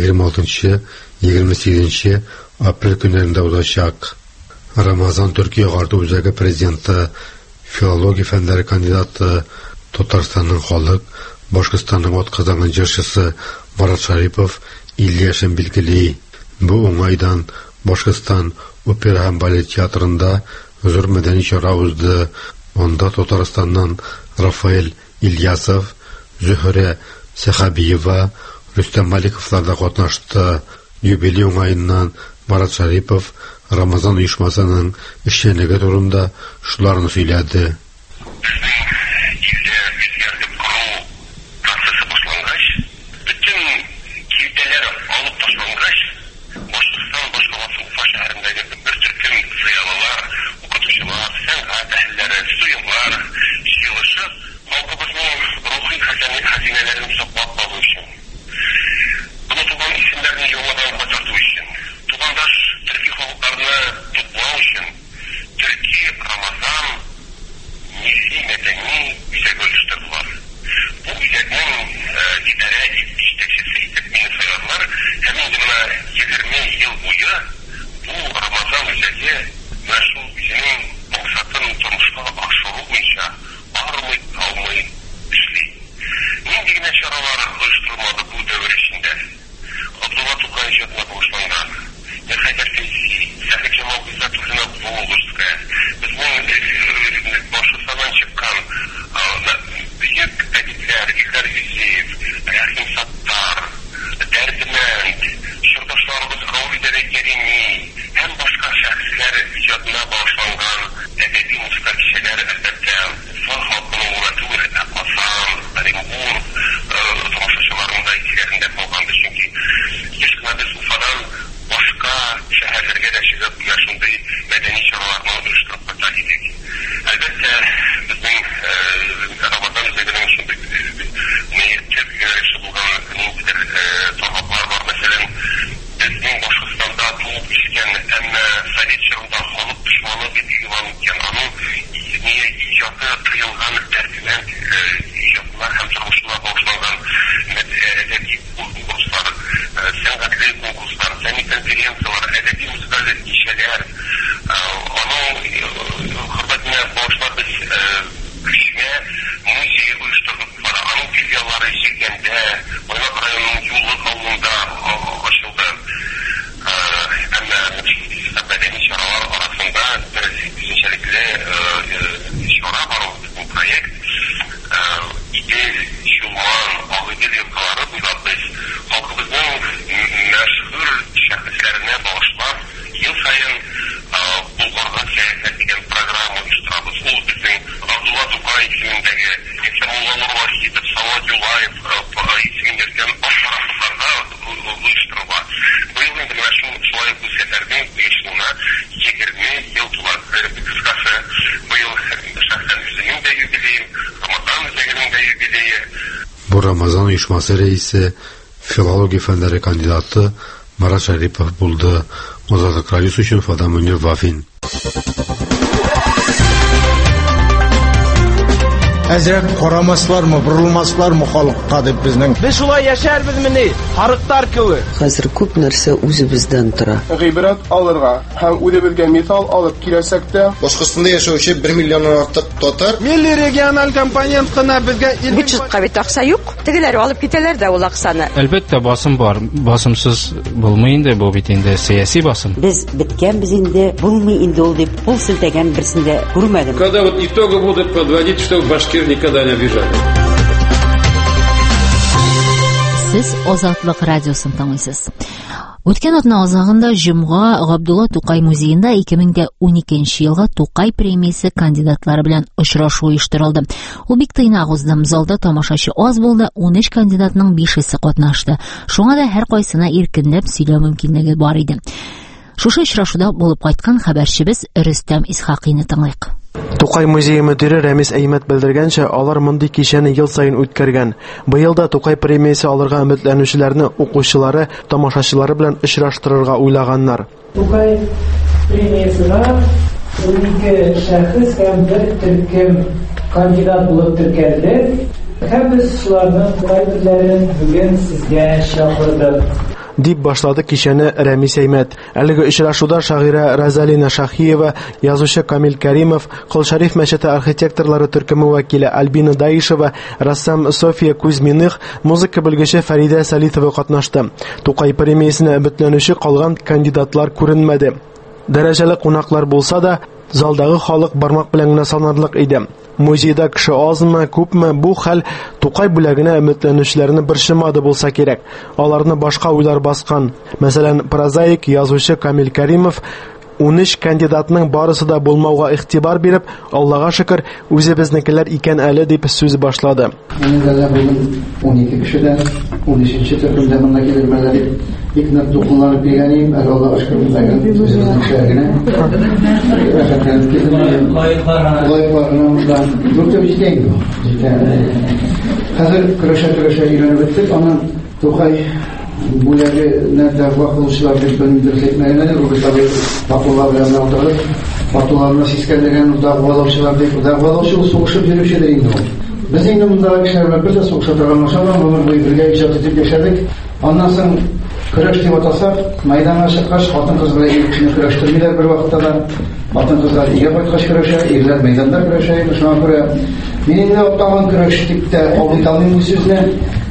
26-28 апрель көннәрендә узачак. Рамазан Төркия гарды үзәге президенты, филология фәннәре кандидаты, Татарстанның халык, Башкортстанның атказанган җырчысы Марат Шарипов 50 яшен билгели. Бу уңайдан Башкортстан опера һәм балет театрында зур мәдәни чара узды. Монда Татарстаннан Рафаэль Ильясов, Зөһрә Сахабиева, Рөстәм Маликовлар да катнашты. Юбилей уңаеннан Марат Шарипов Рамазан оешмасының эшчәнлеге турында шуларны сөйләде. Ел сайын Булгарга сәяхәт дигән программа Бу Рамазан оешмасы рәисе, филология фәннәре кандидаты Марат Шарипов булды. Азатлык радиосы өчен Фадам Мөнир Вафин. Әзрәк карамаслармы, бурылмаслармы халыкка дип безнең. Без шулай яшәрбезмени? Харыктар кебек. Хәзер күп нәрсә үзебездән тора. Гыйбрат алырга һәм үзебезгә мисал алып киләсәк тә, Башкортстанда яшәүче 1 миллионнан артык татар милли региональ компонент кына безгә бюджетка бит акча юк. Тегеләр алып китәләр дә ул акчаны. Әлбәттә басым бар. Басымсыз булмый инде бу бит инде сиясәт басым. Без биткәнбез инде, булмый инде ул дип кул селтәгән берсендә күрмәдем. Когда вот итоги будут подводить, что башкир никогда не обижали. Сез Азатлык радиосын тыңлыйсыз. Үткән атна азагында Җомга Габдулла Тукай музеенда 2012 елга Тукай премиясе кандидатлары белән очрашу оештырылды. Ул бик тыйнак узды. Залда тамашачы аз булды, 13 кандидатның 5-се катнашты. Шуңа да һәр кайсына иркенләп сөйләү мөмкинлеге бар иде. Шушы очрашуда булып кайткан хәбәрчебез Рөстәм Исхакыйны тыңлыйк. Тукай музее мөдире Рәмис Әймәт белдергәнчә, алар мондый кичәне ел сайын үткәргән. Быел да Тукай премиясе алырга өметләнүчеләрне укучылары, тамашачылары белән очраштырырга уйлаганнар. Тукай премиясына 12 шәхес һәм 1 төркем кандидат булып теркәлде. Һәм без шуларның кайберләрен бүген сезгә чакырдык. Дип башлады кичәне Рәмис Әймәт. Әлеге очрашуда шагыйрә Розалина Шахиева, язучы Камил Кәримов, Кылшариф мәчете архитекторлары төркеме вәкиле Альбина Даишева, рассам София Кузьминых, музыка белгече Фәридә Салитова катнашты. Тукай премиясенә өметләнүче калган кандидатлар күренмәде. Дәрәҗәле кунаклар булса да, залдагы халык бармак белән генә санарлык иде. Музейда кеше азмы, күпме, бу хәл Тукай бүләгенә өметләнүчеләрне борчымады булса кирәк. Аларны башка уйлар баскан. Мәсәлән, прозаик, язучы Камил Кәримов 13 кандидатның барысы да булмауга игътибар биреп, Аллага шөкер, үзебезнекеләр икән әле дип сүз башлады. Менә бүген 12 кешедән 13-нче төркемдә монда килергәннәр дип икне документалар биргәнем, Аллага шөкер, үзебезнең шәһәргә. Хәзер көрәшә өйрәнеп беттек, аннан Тукай бүләге нәрдә вакытчылар дип белдерсәкмәгән, рубрикларда фатулар белән алдырып, фатуларны сискәндергән дәгъвалаучылар дип, дәгъвалаучы сугышып йөрүчеләр инде ул. Без инде монда кешеләр бер дә сугышып торганмашалар, гомер буе бергә иҗат итеп яшәдек. Аннан соң көрәш дип атасак, мәйданга чыккач, хатын-кыз белән икенче көрәштергәннәр бер вакытта да. Хатын-кызлар игә кайткач көрәшә, ирләр мәйданда көрәшә, шуңа күрә мин инде оттаган көрәш дип тә алып бу сүзне.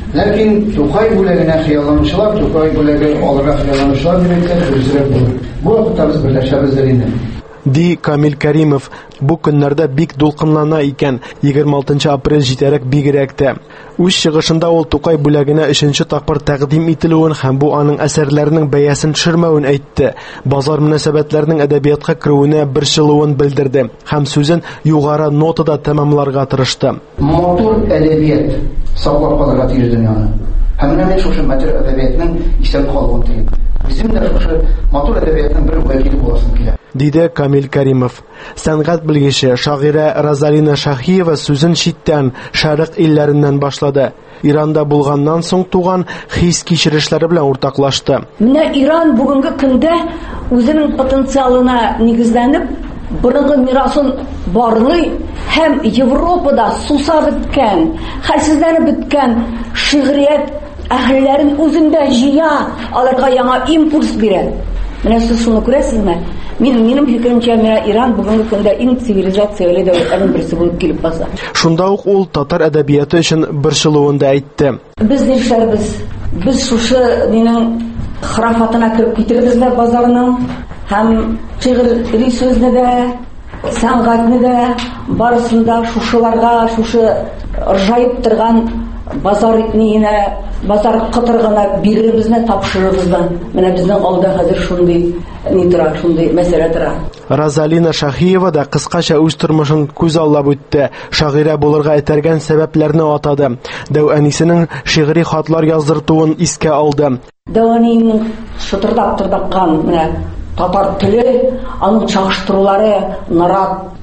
Ләкин Тукай бүләгенә хыялланучылар, Тукай бүләге алырга хыялланучылар дигәндә үзрәк булыр. Бу вакытта без берләшәбездер инде. Ди Камил Кәримов, бу көннәрдә бик дулкынлана икән, 26 апрель җитәрәк бигрәк тә. Үз чыгышында ул Тукай бүләгенә 3нче тапкыр тәкъдим ителүен һәм бу аның әсәрләренең бәясен төшермәвен әйтте. Базар мөнәсәбәтләренең әдәбиятка керүенә борчылуын белдерде һәм сүзен югары нотада тәмамларга тырышты. Матур әдәбият саклап калырга тиеш дөньяны. Һәм менә шушы матур әдәбиятның исәп калуын телим. Bizim de şuшы матур әдәбиятның бер вәкиле буласым килә. Диде Камил Кәримов. Сәнгать белгече шагыйрә Розалина Шахиева сүзен читтән, шәрык илләреннән башлады. Иранда булганнан соң туган хис кичерешләре белән уртаклашты. Менә Иран бүгенге көндә үзенең потенциалына нигезләнеп, борынгы мирасын барлый һәм Европада сусап беткән, хәлсезләнеп беткән шигърият әһелләрен үзендә җыя, аларга яңа импульс бирә. Менә сез шуны күрәсезме? Минем фикеремчә, Иран бүгенге көндә иң цивилизацияле дәүләтләрнең берсе булып килеп баса. Шунда ук ул татар әдәбияты өчен борчылуын да әйтте. Без нишләрбез? Без шушы динең храфатына кирип китербезме базарның һәм шигъри сүзне дә, сәнгатьне дә барысында шушыларга, шушы ыржайып торган базар итниенә, базар кытыргына биребезне тапшырыбыздан. Менә безнең алда хәзер шундый нитра, шундый мәсьәлә тора. Розалина Шахиева да кыскача үз тормышын күз аллап үтте. Шагыйрә булырга этәргән сәбәпләрне атады. Дәүәнисенең шигъри хатлар яздыртуын искә алды. Дәүәнинең шытырдап тордаккан менә татар теле, аның чагыштырулары, нарат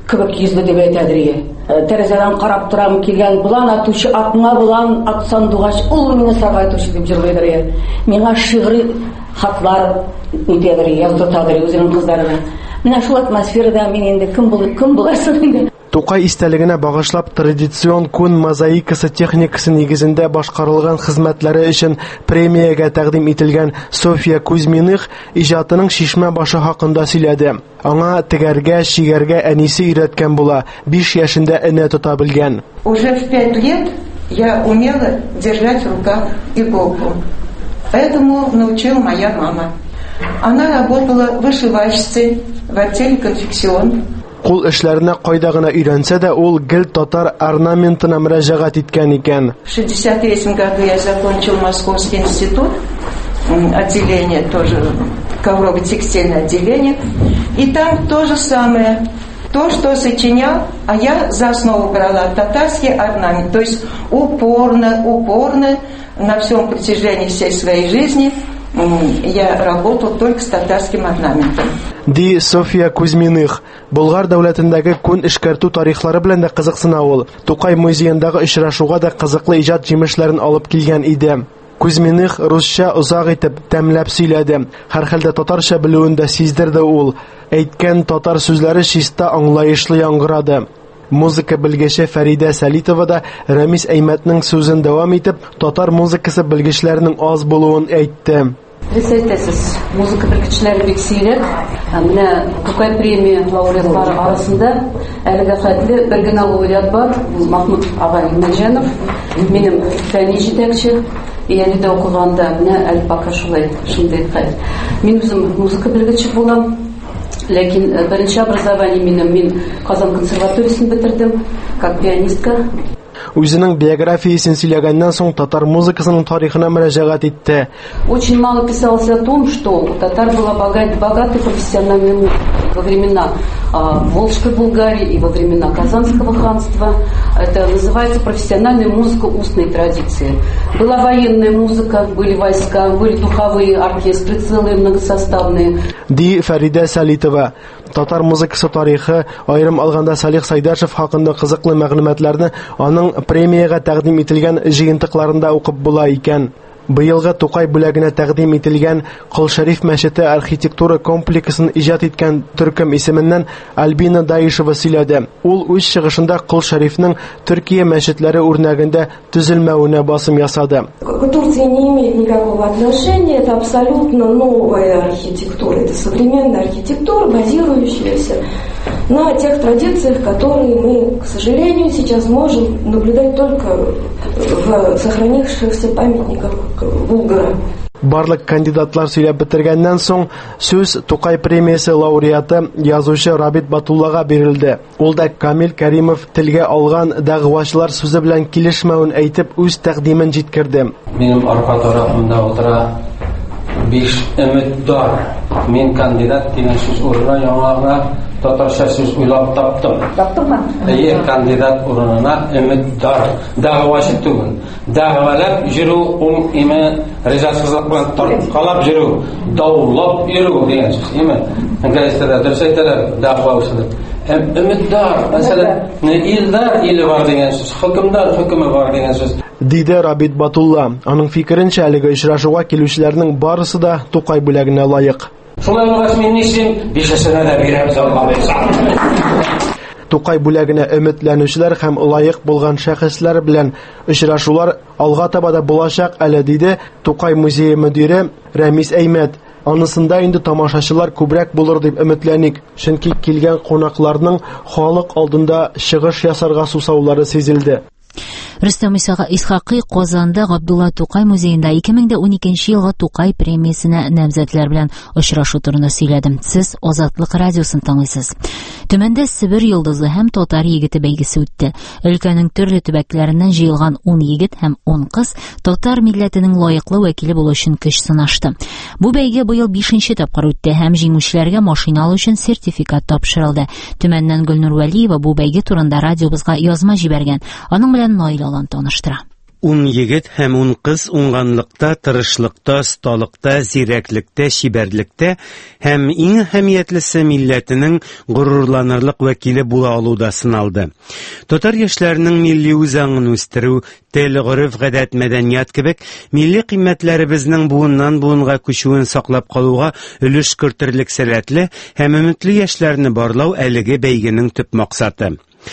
кебек йөзле дип әйтәдер. Тәрәзәдән карап торам, килгән булан атучы атыңа булан атсан дугач, ул мине сагайтучы дип җырлыйдыр. Миңа шигъри хатлар үтәдер, язылтадыр үзенең кызларына. Менә шул атмосферада мин инде кем буласың инде. Тукай истәлегенә багышлап традицион күн мозаикасы техникасы нигезендә башкарылган хезмәтләре өчен премиягә тәкъдим ителгән София Кузьминых иҗатының шишмә башы хакында сөйләде. Аңа тегәргә, шигәргә әнисе өйрәткән була, 5 яшендә энә тота белгән. Уже в 5 лет я умела держать в руках иголку. Этому научила моя мама. Она работала вышивальщицей в артели «Конфекцион». Кул эшләренә кайда гына өйрәнсә дә, ул гел татар орнаментына мөрәҗәгать иткән икән. В 1963 году я закончил Московский институт, отделение тоже, коврово-текстильное отделение, и там то же самое, то, что сочинял, а я за основу брала татарский орнамент, то есть упорно на всем протяжении всей своей жизни я работал только с татарским орнаментом. Ди София Кузьминых. Болгар дәүләтендәге күн эшкәртү тарихлары белән дә кызыксына ул. Тукай музеендагы очрашуга да кызыклы иҗат җимешләрен алып килгән иде. Кузьминых русча озак итеп тәмләп сөйләде. Һәрхәлдә татарча белүен дә сиздерде ул. Әйткән татар сүзләре чиста аңлаешлы яңгырады. Музыка белгече Фәридә Сәлитова да Рәмис Әймәтнең сүзен дәвам итеп, татар музыкасы белгечләренең аз булуын әйтте. Әйтәсез, музыка белгечләре бик сирәк. Менә Тукай премия лауреатлары арасында әлегә хәтле бер генә лауреат бар, Махмуд агай Мәҗәнов, минем фәнни җитәкче. Иялидә укыганда менә әлбәттә шундый хәл. Мин үзем музыка белгече булам. Ләкин беренче образование мин Казан консерваториясын бетердем, как пианистка. Үзенең биографиясын сөйләгәннән соң татар музыкасының тарихына мөрәҗәгать итте. Очень мало писалось о том, что у татар была богатой профессиональной музыкой во времена Волжской Булгарии и во времена Казанского ханства. Это называется профессиональная музыка устной традиции. Была военная музыка, были войска, были духовые оркестры целые, многосоставные. Ди Фәридә Сәлитова. Татар музыкасы тарихы, айрым алганда Салих Сайдашев хакында кызыклы мәгълүматларны аның премияга тәкъдим ителгән җыентыкларында укып була икән. Быелгы Тукай бүләгенә тәкъдим ителгән Кол-Шәриф мәчете архитектура комплексын иҗат иткән төркем исеменнән Альбина Даишева сөйләде. Ул үз чыгышында Кол-Шәрифнең Төркия мәчетләре үрнәгендә төзелмәвенә басым ясады. Турция не имеет никакого отношения, это абсолютно новая архитектура, это современная архитектура, базирующаяся на тех традициях, которые мы, к сожалению, сейчас можем наблюдать только в сохранившихся памятниках Булгара. Барлык кандидатлар сөйләп бетергәннән соң сүз Тукай премиясе лауреаты язучы Рабит Батуллага бирелде. Ул да Камил Кәримов телгә алган дәгъвачылар сүзе белән килешмәвен әйтеп үз тәкъдимен җиткерде. Минем арка тарафымда утыра 5 өмиддар. Мин кандидат дигән сүз урынына яңагына татарча сүз уйлап таптым. Таптыңмы? Кандидат урынына өмиддар. Дәгъвачы түгел. Дәгъвалап йөрү име ризасызлык белән тарткалап йөрү, даулап йөрү дигән сүз. Инглизчәдә дөрес әйтәләр, дәгъва үсәләр. Өмиддар, мәсәлән, илдар иле бар дигән сүз, хөкемдар хөкеме бар дигән сүз. Диде Рабит Батулла. Аның фикеренчә, әлеге очрашуга килүчеләрнең барысы да Тукай бүләгенә лаек. Шулай булгач мин нишлим? 5-сенә дә бирәбез Аллаһ. Тукай бүләгенә өметләнүчеләр һәм лаек булган шәхесләр белән очрашулар алга таба да булачак әле, диде Тукай музее мөдире Рәмис Әймәт. Анысында инде тамашачылар күбрәк булыр дип өметләник, чөнки килгән кунакларның халык алдында чыгыш ясарга сусаулары сизелде. Рөстәм Исхакый Казанда Габдулла Тукай музеенда 2012 елга Тукай премиясенә намзәтләр белән очрашу турында сөйләдем. Сез Азатлык радиосын тыңлыйсыз. Төмәндә Себер йолдызы һәм татар егете бәйгесе үтте. Өлкәнең төрле төбәкләреннән җыелган 10 егет һәм 10 кыз татар милләтенең лаеклы вәкиле булу өчен көч сынашты. Бу бәйге быел 5нче тапкыр үтте һәм җиңүчеләргә машина алу өчен сертификат тапшырылды. Төмәннән Гөлнур Вәлиева бу бәйге турында радиобызга язма җибәргән. Аның белән Наил Алан таныштыра. 10 егет һәм 10 кыз уңганлыкта, тырышлыкта, осталыкта, зирәклектә, чибәрлектә һәм иң әһәмиятлесе милләтенең горурланырлык вәкиле була алуда сыналды. Татар яшьләренең милли үзаңын үстерү, тел, гореф, гадәт, мәдәният кебек милли кыйммәтләребезнең буыннан буынга күчүен саклап калуга өлеш кертерлек сәләтле һәм өметле яшьләрне барлау әлеге бәйгенең төп максаты.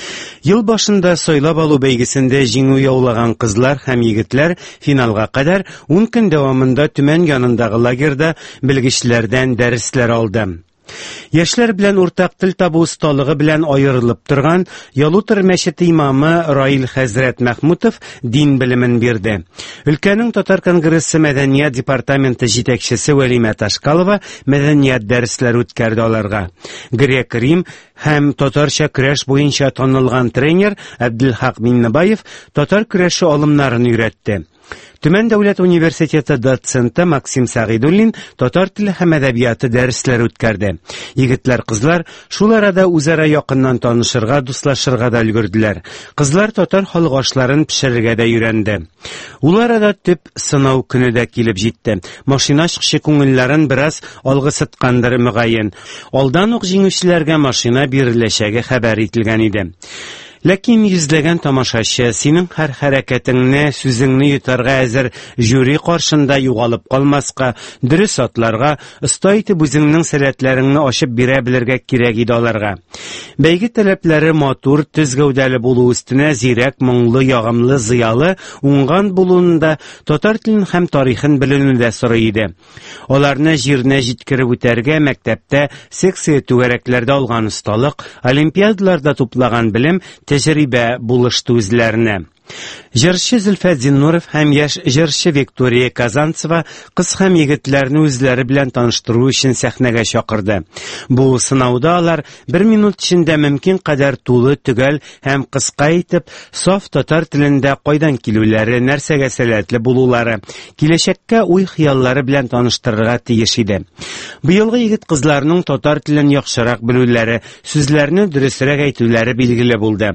Ел башында сайлап алу бәйгесендә җиңү яулаган кызлар һәм егетләр финалга кадәр 10 көн дәвамында Төмән янындагы лагерьда белгечләрдән дәресләр алды. Яшьләр белән уртак тел табу осталыгы белән аерылып торган Ялутыр мәчете имамы Раил хәзрәт Мәхмүтов дин белемен бирде. Өлкәнең Татар конгрессы мәдәният департаменты җитәкчесе Вәлимә Ташкалова мәдәният дәресләре үткәрде аларга. Грек, Рим һәм татарча көрәш буенча танылган тренер Абделхак Миннебаев татар көрәше алымнарын өйрәтте. Төмән дәүләт университеты доценты Максим Сагыйдуллин татар теле һәм әдәбияты дәресләре үткәрде. Егетләр, кызлар шул арада үзара якыннан танышырга, дуслашырга да өлгерделәр. Кызлар татар халык ашларын пешерергә дә өйрәнде. Ул арада төп сынау көне дә килеп җитте. Машина чыкшы күңелләрен бераз алгысыткандыр мөгаен. Алдан ук җиңүчеләргә машина биреләчәге хәбәр ителгән иде. Ләкин йөзләгән тамашачы синең һәр хәрәкәтеңне, сүзеңне йотарга әзер жюри каршында югалып калмаска, дөрес атларга, оста итеп үзеңнең сәләтләреңне ачып бирә белергә кирәк иде аларга. Бәйге таләпләре матур, төз гәүдәле булу өстенә зирәк, моңлы, ягымлы, зыялы, уңган булуында татар телен һәм тарихын белүне дә сорый иде. Аларны җиренә җиткереп үтәргә мәктәптә секция түгәрәкләрдә алган осталык, олимпиадаларда туплаган белем тәҗрибә булышты үзләренә. Җырчы Зөлфәт Зиннуров һәм яшь җырчы Виктория Казанцева кыз һәм егетләрне үзләре белән таныштыру өчен сәхнәгә чакырды. Бу сынауда алар 1 минут эчендә мөмкин кадәр тулы, төгәл һәм кыска итеп саф татар телендә кайдан килүләре, нәрсәгә сәләтле булулары, киләчәккә уй-хыяллары белән таныштырырга тиеш иде. Быелгы егет-кызларның татар телен яхшырак белүләре, сүзләрне дөресрәк әйтүләре билгеле булды.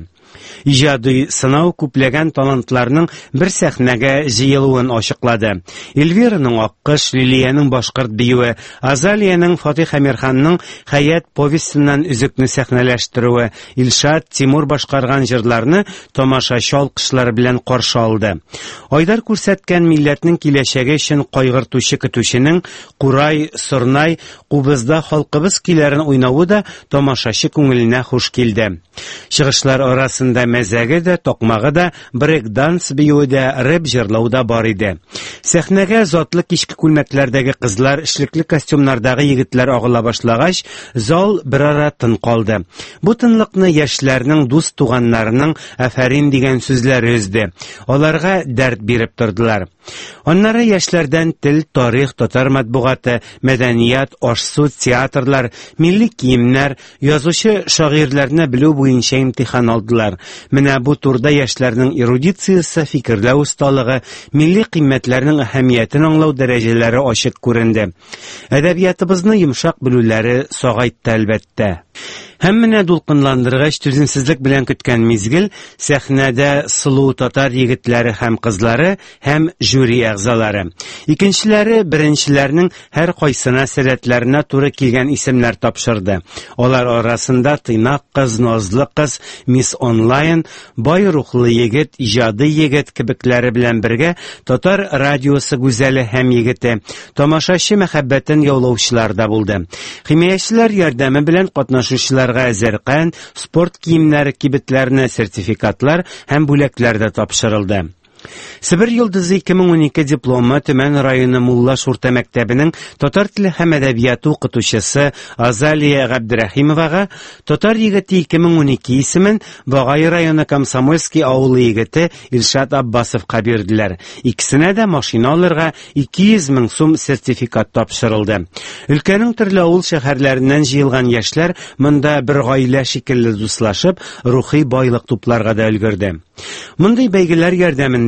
Иҗади сынау күпләгән талантларның бер сәхнәгә җыелуын ачыклады. Эльвираның Аккыш, Лилиянең Башкорт биюе, Азалияның Фатих Әмирханның Хаят повестеннән үзекне сәхнәләштерүе, Илшат, Тимур башкарган җырларны тамашачы алкышлар белән каршы алды. Айдар күрсәткән милләтнең киләчәге өчен кайгыртучы көтүченең Курай, Сорнай, Кубызда халкыбыз киләрен уйнавы да тамашачы күңеленә хуш килде. Чыгышлар арасында мәзәге дә, токмагы да, брейк-данс биюе дә, рэп җырлау да бар иде. Сәхнәгә затлы кичке күлмәкләрдәге кызлар, эшлекле костюмнардагы егетләр агыла башлагач, зал бер ара тын калды. Бу тынлыкны яшьләрнең, дус туганнарының афәрин дигән сүзләре өзде. Аларга дәрт биреп тордылар. Аннары яшьләрдән тел, тарих, татар матбугаты, мәдәният, аш-су, театрлар, милли киемнәр, язучы шагыйрьләрне белү буенча имтихан алдылар. Менә бу турда яшьләрнең эрудициясе, фикерләү осталыгы, милли кыйммәтләрнең әһәмиятен аңлау дәрәҗәләре ачык күренде. Әдәбиятыбызны йомшак белүләре сагайтты әлбәттә. Һәм менә дулкынландыргач түземсезлек белән көткән мизгел сәхнәдә сылу татар егетләре һәм кызлары һәм жюри әгъзалары. Икенчеләре беренчеләрнең һәр кайсына сәләтләренә туры килгән исемнәр тапшырды. Алар арасында Тыйнак кыз, Назлы кыз, Мисс Онлайн, бай рухлы егет, иҗади егет кебекләре белән бергә татар радиосы гүзәле һәм егете, тамашачы мәхәббәтен яулаучылар да булды. Химиячеләр ярдәме белән катнашучылар зәркән, спорт киемнәре кибетләренә сертификатлар һәм бүләкләр дә тапшырылды. Себер йолдызы 2012 дипломы Төмән районы Мулла Шурта мәктәбенең татар теле һәм әдәбияты укытучысы Азалия Габдрахимовага, татар егете 2012 исемен Багай районы Комсомольский авылы егете Илшат Аббасовка бирделәр. Икесенә дә машина алырга 200 мең сум сертификат тапшырылды. Өлкәнең төрле авыл шәһәрләреннән җыелган яшьләр монда бер гаилә шикелле дуслашып, рухи байлык тупларга да өлгерде. Мондый бәйгеләр ярдәмендә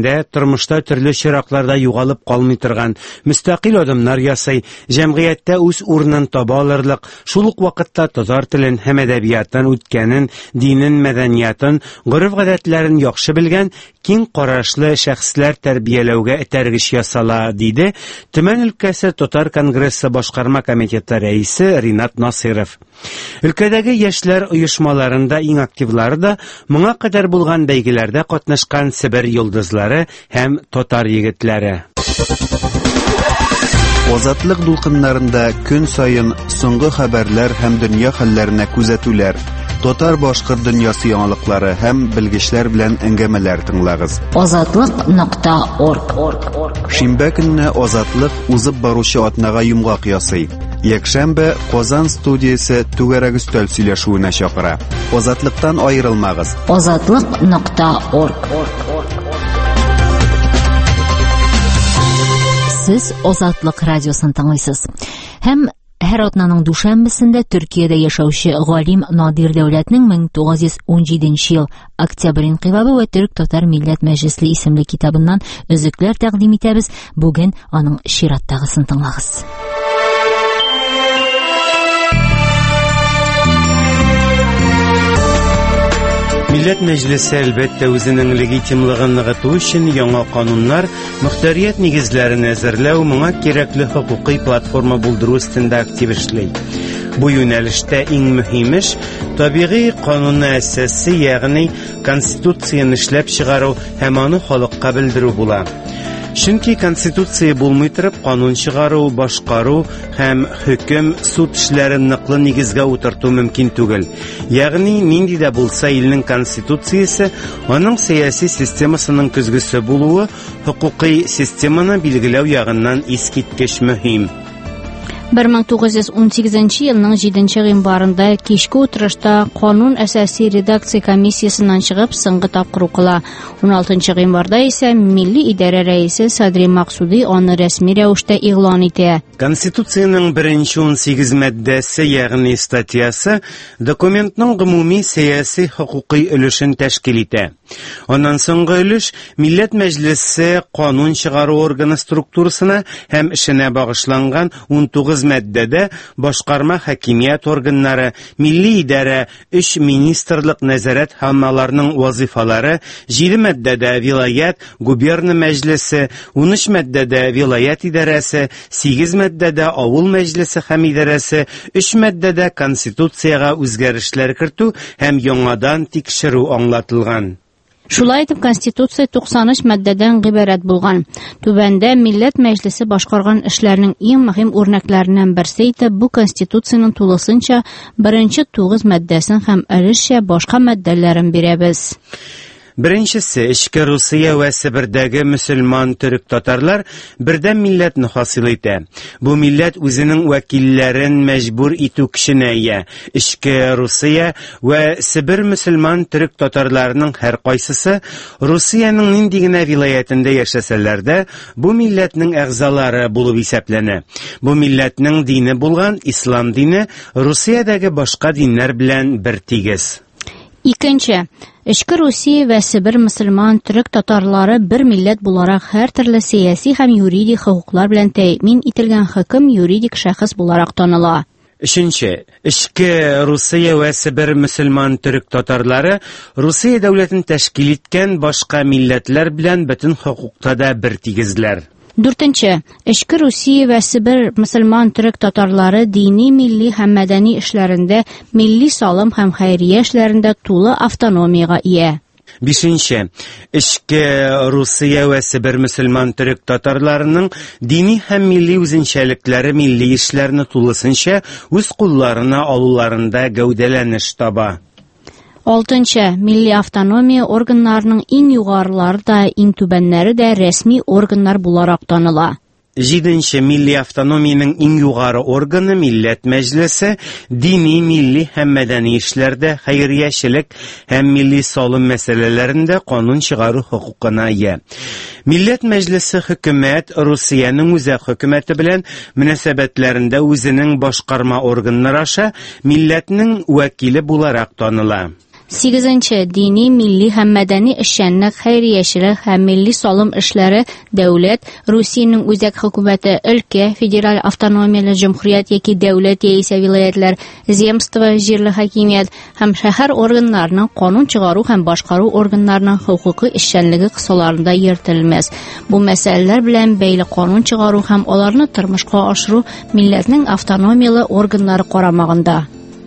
исәбендә тормышта төрле чиракларда югалып калмый торган мөстәкыйль адымнар ясый, җәмгыятьтә үз урынын таба алырлык, шул ук вакытта татар телен һәм әдәбиятын, үткәнен, динен, мәдәниятын, гореф-гадәтләрен яхшы белгән, киң карашлы шәхесләр тәрбияләүгә этәргеч ясала, диде Төмән өлкәсе Татар конгрессы башкарма комитеты рәисе Ринат Насиров. Өлкәдәге яшьләр оешмаларында иң активлары да моңа кадәр булган бәйгеләрдә катнашкан Себер йолдызлары һәм татар егетләре. Азатлык дулкыннарында көн сайын соңгы хәбәрләр һәм дөнья хәлләренә күзәтүләр, татар-башкорт дөньясы яңалыклары һәм белгечләр белән әңгәмәләр тыңлагыз. Азатлык.орг. Шимбә көнне Азатлык узып баручы атнага йомгак ясый. Якшәмбе Казан студиясе түгәрәк өстәл сөйләшүенә чакыра. Азатлыктан аерылмагыз. Азатлык.орг. Сез Азатлык радиосын тыңлыйсыз. Һәм һәр атнаның дүшәмбесендә Төркиядә яшәүче галим Надир Дәүләтнең 1917 ел Октябрь инкыйлабы ва Төрек-Татар милләт мәҗлесе исемле китабыннан өзекләр тәкъдим итәбез. Бүген аның чираттагысын тыңлагыз. Милләт мәҗлесе әлбәттә үзенең легитимлыгын ныгыту өчен яңа кануннар, мөхтәрият нигезләрен әзерләү, моңа кирәкле хокукый платформа булдыру өстендә актив эшли. Бу юнәлештә иң мөһим эш табигый канунны әсаси, ягъни конституцияны эшләп чыгару һәм аны халыкка белдерү була. Чөнки конституция булмый торып, канун чыгару, башкару һәм хөкем, суд эшләрен ныклы нигезгә утырту мөмкин түгел. Ягъни нинди дә булса илнең конституциясе, аның сәяси системасының көзгесе булуы, хукукый системаны билгеләү ягыннан искиткеч мөһим. 1918 елның 7 гыйнварында кичке утырышта канун әсаси редакция комиссиясыннан чыгып соңгы тапкыр укыла. 16 гыйнварда исә милли идарә рәисе Садри Максуди аны рәсми рәвештә игълан итә. Конституциянең 1-18 маддәсе, ягъни статьясы, документның гомуми сәяси хукукый өлешен тәшкил итә. Аннан соңгы өлеш Милләт мәҗлесе канун чыгару органы структурасына һәм эшенә багышланган 19 маддәдә башкарма хакимият органнары, милли идарә, 3 министрлык нәзарәт һәммәләрнең вазифалары, 7 маддәдә вилаят, губерния мәҗлесе, 13 маддәдә вилаят идарәсе, 8 маддәдә авыл мәҗлесе һәм идарәсе, 3 маддәдә конституцияга үзгәрешләр кертү һәм яңадан тикшерү аңлатылган. Шулай итеп, Конституция 93 маддәдән гыйбарәт булган. Түбәндә Милләт мәҗлесе башкарган эшләрнең иң мөһим үрнәкләреннән берсе итеп бу Конституциянең тулысынча 1-9 маддәсен һәм өлешчә башка маддәләрен бирәбез. Беренчесе, эчке Русия ва Себердәге мөселман төрек татарлар бердәм милләтне хасил итә. Бу милләт үзенең вәкилләрен мәҗбүр итү көченә ия. Эчке Русия ва Себер мөселман төрек татарларының һәр кайсысы Русиянең нинди генә вилаятында яшәсәләр дә, бу милләтнең әгъзалары булып исәпләнә. Бу милләтнең дине булган ислам дине Русиядәге башка диннәр белән бер тигез. Икенче, эчке Русия ва Себер мөселман төрек татарлары бер милләт буларак һәр төрле сәяси һәм юридик хокуклар белән тәэмин ителгән хөкем юридик шәхес буларак таныла. Өченче, эчке Русия ва Себер мөселман төрек татарлары Русия дәүләтен тәшкил иткән башка милләтләр белән бөтен хокукта да бер тигезләр. 4. Эчке Русия ва Себер мөселман төрек татарлары дини, милли һәм мәдәни эшләрендә, милли салым һәм хәйрия эшләрендә тулы автономиягә ия. 5. Эчке Русия ва Себер мөселман төрек татарларының дини һәм милли үзенчәлекләре милли эшләрне тулысынча үз кулларына алуларында гәүдәләнеш таба. 6. Милли автономия органнарының иң югарылары да, иң түбәннәре дә рәсми органнар буларак таныла. 7. Милли автономиянең иң югары органы Милләт мәҗлесе дини, милли һәм мәдәни эшләрдә, хәйриячелек һәм милли салым мәсьәләләрендә канун чыгару хокукына ия. Милләт мәҗлесе хөкүмәт Русиянең үзәк хөкүмәте белән мөнәсәбәтләрендә үзенең башкарма органнары аша милләтнең вәкиле буларак таныла. 8-нче дини, милли һәм мәдәни эшчәнлек, хәйриячелек һәм милли салым эшләре дәүләт, Русиянең үзәк хөкүмәте, өлкә, федераль автономияле җөмһүрият яки дәүләт яисә вилаятлар, земство, җирле хакимият һәм шәһәр органнарының канун чыгару һәм башкару органнарының хокукый эшчәнлеге кысаларында йөртелмәс. Бу мәсьәләләр белән бәйле канун чыгару һәм аларны тормышка ашыру милләтнең автономияле органнары карамагында.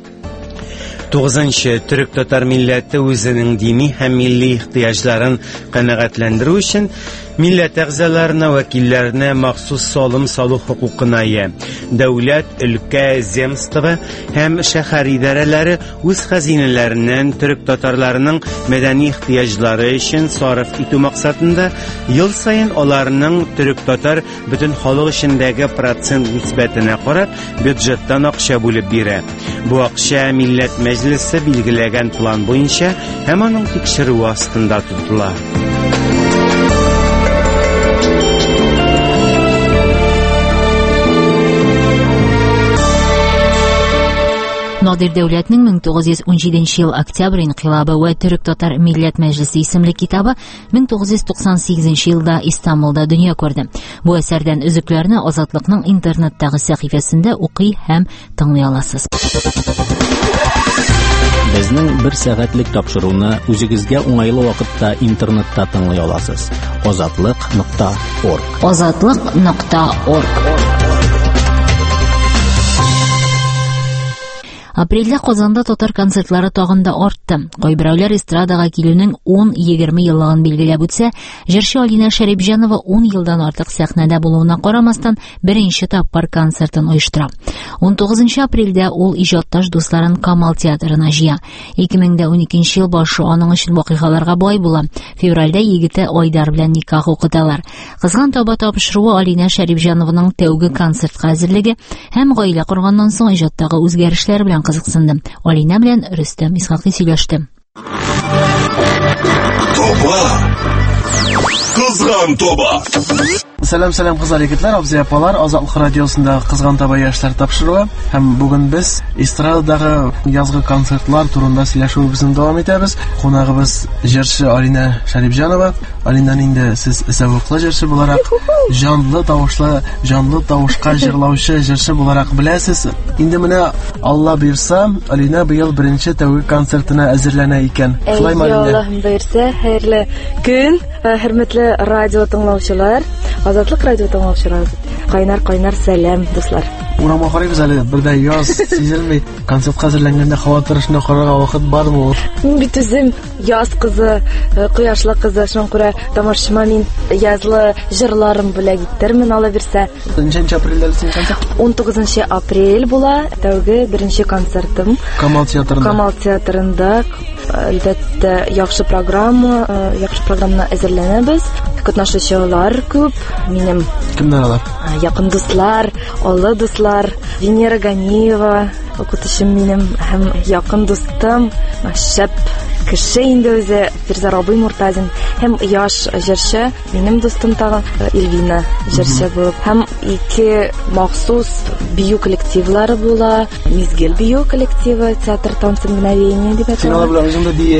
9-нчы төрек-татар милләте үзенең дини һәм милли ихтыяҗларын канәгатьләндерү өчен милләт әгъзаларына, вәкилләренә махсус салым салу хокукына ия. Дәүләт, өлкә, земство һәм шәһәр идарәләре үз хәзинәләреннән төрек-татарларның мәдәни ихтыяҗлары өчен сарыф итү максатында ел саен аларның төрек-татар бөтен халык эчендәге процент нисбәтенә карап бюджеттан акча бүлеп бирә. Бу акча милләт мәҗлесе билгеләгән план буенча һәм аның тикшерү астында тотыла. Надир Дәүләтнең 1917 ел октябрь инкыйлабы ва Төрек-Татар милләт мәҗлесе исемле китабы 1998 елда Истанбулда дөнья күрде. Бу әсәрдән өзекләрне Азатлыкның интернеттагы сәхифәсендә укый һәм тыңлый аласыз. Безнең 1 сәгатьлек тапшыруны үзегезгә уңайлы вакытта интернетта тыңлый аласыз. Azatlyk.org. Azatlyk.org. Апрельдә Казанда татар концертлары тагында артты. Кайберәүләр эстрадага килүнең 10-20 еллыгын билгеләп үтсә, җырчы Алина Шәрипҗанова 10 елдан артык сәхнәдә булуына карамастан беренче тапкыр концертын оештыра. 19 апрельдә ул иҗатташ дусларын Камал театрына җыя. 2012 ел башы аның өчен вакыйгаларга бай була. Февральдә егете Айдар белән никах укыдылар. Кызган таба тапшыруы Алина Шәрипҗанованың тәүге концертка әзерлеге һәм гаилә корганнан соң иҗаттагы үзгәрешләр белән кызыксынды. Алина белән Рөстәм Исхакый сөйләште. Тоба! Кызган тоба! Сәлам кызлар, егетләр, абзый апалар, Азатлык радиосында Кызган таба яшьләр тапшыруы һәм бүген без эстрададагы язгы концертлар турында сөйләшүебезне дәвам итәбез. Кунагыбыз җырчы Алина Шәрипҗанова. Алина, инде сез зәвыклы җырчы буларак, җанлы тавышка җырлаучы җырчы буларак беләсез. Инде менә Алла бирса, Алина быел беренче тәүге концертына әзерләнә икән. Шулаймы, Алина? Алла бирса, хәерле көн, хөрмәтле радио тыңлаучылар. Азатлык радио тыңлаучылар. Кайнар сәлам, дуслар. Урамга карыйбыз әле, бердә яз сизелми. Концертка әзерләнгәндә һава торышына карарга вакыт бармы ул? Мин бит үзем яз кызы, кояшлы кызы, шуңа күрә тамашчыма мин язлы җырларым белән китермен, Алла бирсә. 19 апрельдә концерт. 19 апрель була, тәүге беренче концертым. Камал театрында. Әлбәттә, яхшы программаны әзерләнәбез. Катнашучылар күп. Минем кемнәр алар? Якын дуслар, аллы дуслар, Венера Ганиева, укытучым минем һәм якын дустым, шәп кеше инде үзе Фирза абый Муртазин, һәм яш җырчы минем дустым тагын Эльвина җырчы булып, һәм ике махсус бию коллективлары була. Мизгел бию коллективы, театр танцы мгновения дип әйтәләр. Син алар белән дә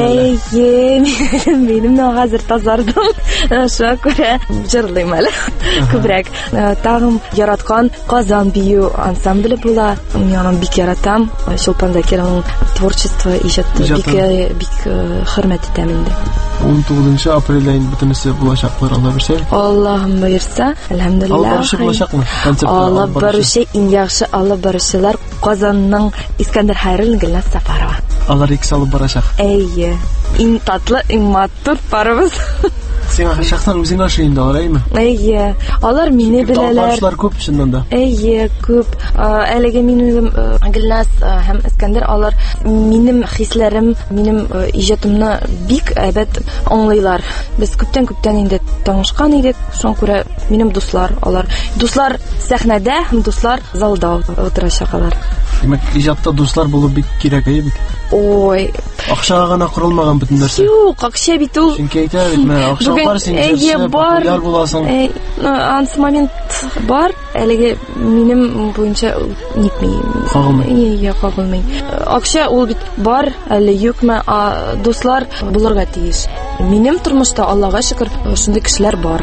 яшәксең. Минем хәзер тазардым. Шуңа күрә җырлыйм әле. Күбрәк тагын яраткан Казан бию ансамбле була. Мин аны бик яратам. Шулпан Закировның творчество иҗаты бик хөрмәт итәм инде. 19 апрельдә бөтенесе булачаклар, Алла бирсә. Аллаһым бирсә, әлхәмдулиллах. Алла баручы иң яхшы алып баручылар Казанның Искәндәр Хайрул Гөлназ Сафарова. Алар икесе алып барачак. Әйе. Иң татлы, иң матур парыбыз. Сиңа шәхсән үзең ашый инде, алаймы? Әйе. Алар мине беләләр. Ташлар күп шуннан да. Әйе, күп. Әлегә минем Гөлназ һәм Искәндәр алар минем хисләрем, минем иҗатымны бик әйбәт аңлыйлар. Без күптән инде танышкан идек. Шуңа күрә минем дуслар, алар. Дуслар сәхнәдә, һәм дуслар залда утырачаклар. Димәк, иҗатта дуслар булып бик кирәк бит. Ой. Акчага гына курылмаган бөтен нәрсә. Юк, акча бит ул. Чөнки әйтә бит, менә акча бар, син популяр буласың. Ансы момент бар, әлеге минем буенча нитми. Кагылмый. Кагылмый. Акча ул бит бар, әле юкмы, дуслар булырга тиеш. Минем тормышта, Аллага шөкер, шундый кешеләр бар.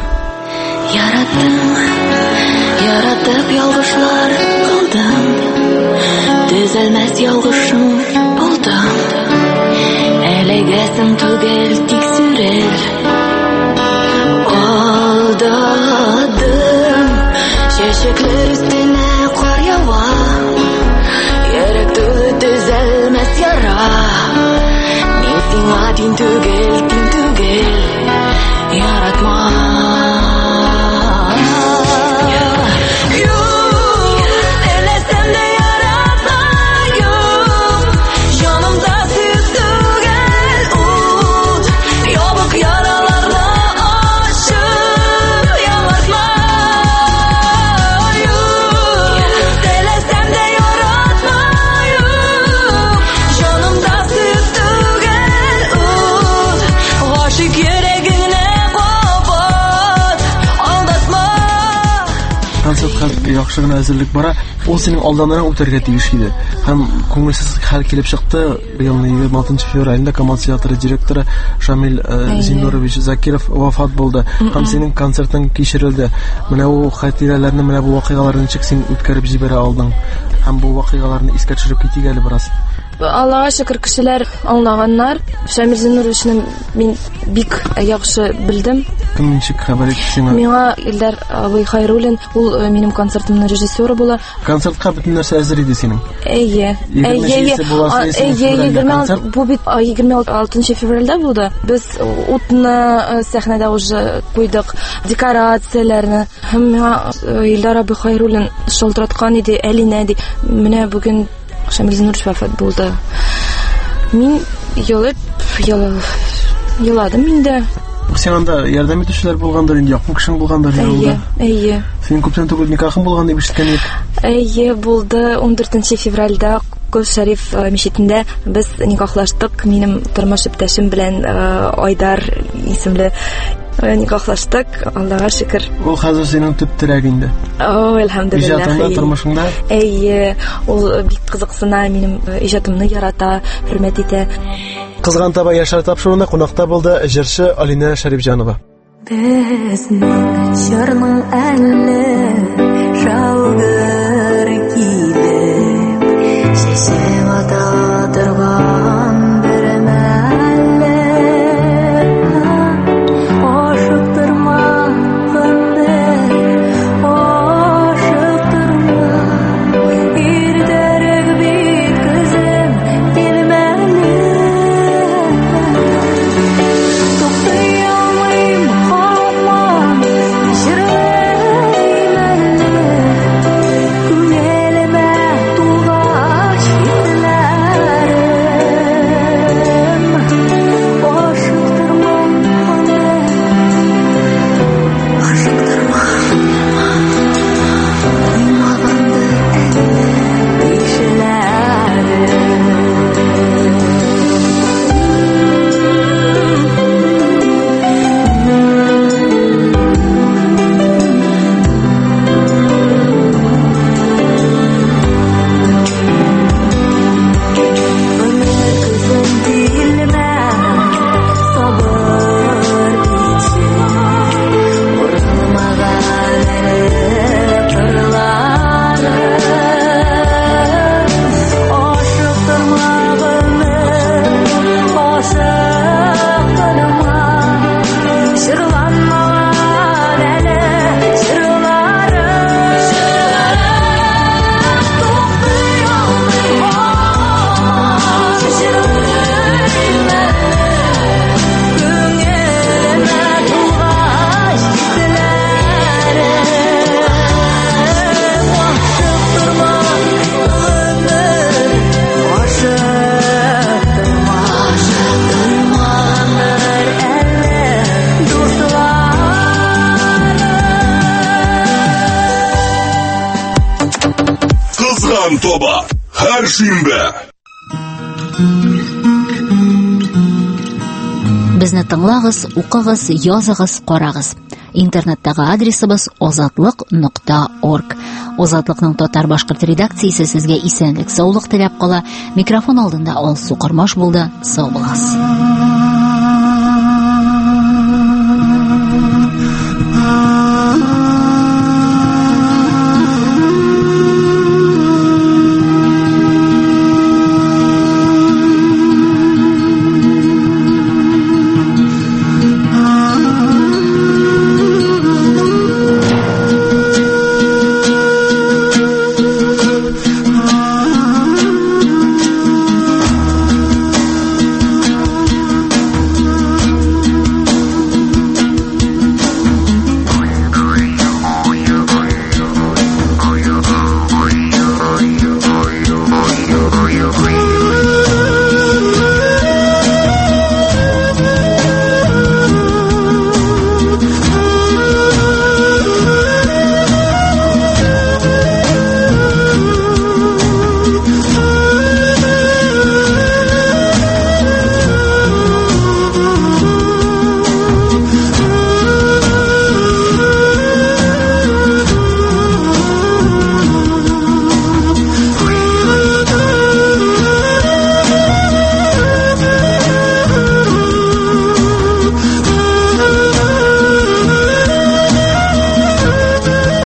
Яратып ялгышлар кылдым, төзәлмәс ялгышым булдым. Әлегәсем түгел, тик сүрел алдадым. Чәчәкләр өстенә кар ява, йөрәк тулы төзәлмәс яра. Мин сиңа тин түгел, яратма. Яхшы гына әзерлек бара. Ул синең алданнан үтәргә тиеш иде. Һәм күңелсез хәл килеп чыкты. Елның 26 февралендә Камал театры директоры Шамил Зинурович Закиров вафат булды. Һәм синең концертың кичерелде. Менә ул хатирәләрне, менә бу вакыйгаларны ничек син үткәреп җибәрә алдың? Һәм бу вакыйгаларны искә төшереп китик әле бераз. Аллага шөкер, кешеләр аңлаганнар. Шамил Зинуровичны мин бик яхшы белдем. Кем ничек хәбәр итсең? Миңа Илдар абый Хайруллин, ул минем концертымның режиссеры була. Концертка бөтен нәрсә әзер иде синең. Әйе. Бу бит 26 февральдә булды. Без утны сәхнәдә уже куйдык, декорацияләрне. Һәм миңа Илдар абый Хайруллин шалтыраткан иде, әлинә ди. Менә бүген Шамил Зинурович вафат булды. Мин еладым инде. Сен анда ярдәм итүчеләр булгандыр, инде якын кешең булгандыр инде. Әйе. Син күптән түгел никахың булган дип ишеткән идек. Әйе, булды. 14 февральдә Кул Шариф мечетендә без никахлаштык. Минем тормыш иптәшем белән Айдар исемле никахлаштык. Аллага шөкер. Ул хәзер синең төп терәк инде. Әлхәмдүлилләх. Иҗатыңда, тормышыңда? Әйе, ул бик кызыксына, минем иҗатымны ярата, хөрмәт итә. Кызган таба яшәр тапшыруына кунакта булды җырчы Алина Шәрифҗанова. Безнең җырның әле шалгыр килеп, чәчәк ата торган бер мәлле, ашыктырма гомер, ашыктырма, иртәрәк бит көзем килмәле. Toba her şimbe. Безне тыңлагыз, укыгыз, языгыз, карагыз. Интернеттагы адресыбыз озатлык.орг. Озатлыкның татар-башкорт редакциясе сезгә исәнлек, саулык теләп кала. Микрофон алдында Алсу Кормаш булды. Сау булыгыз.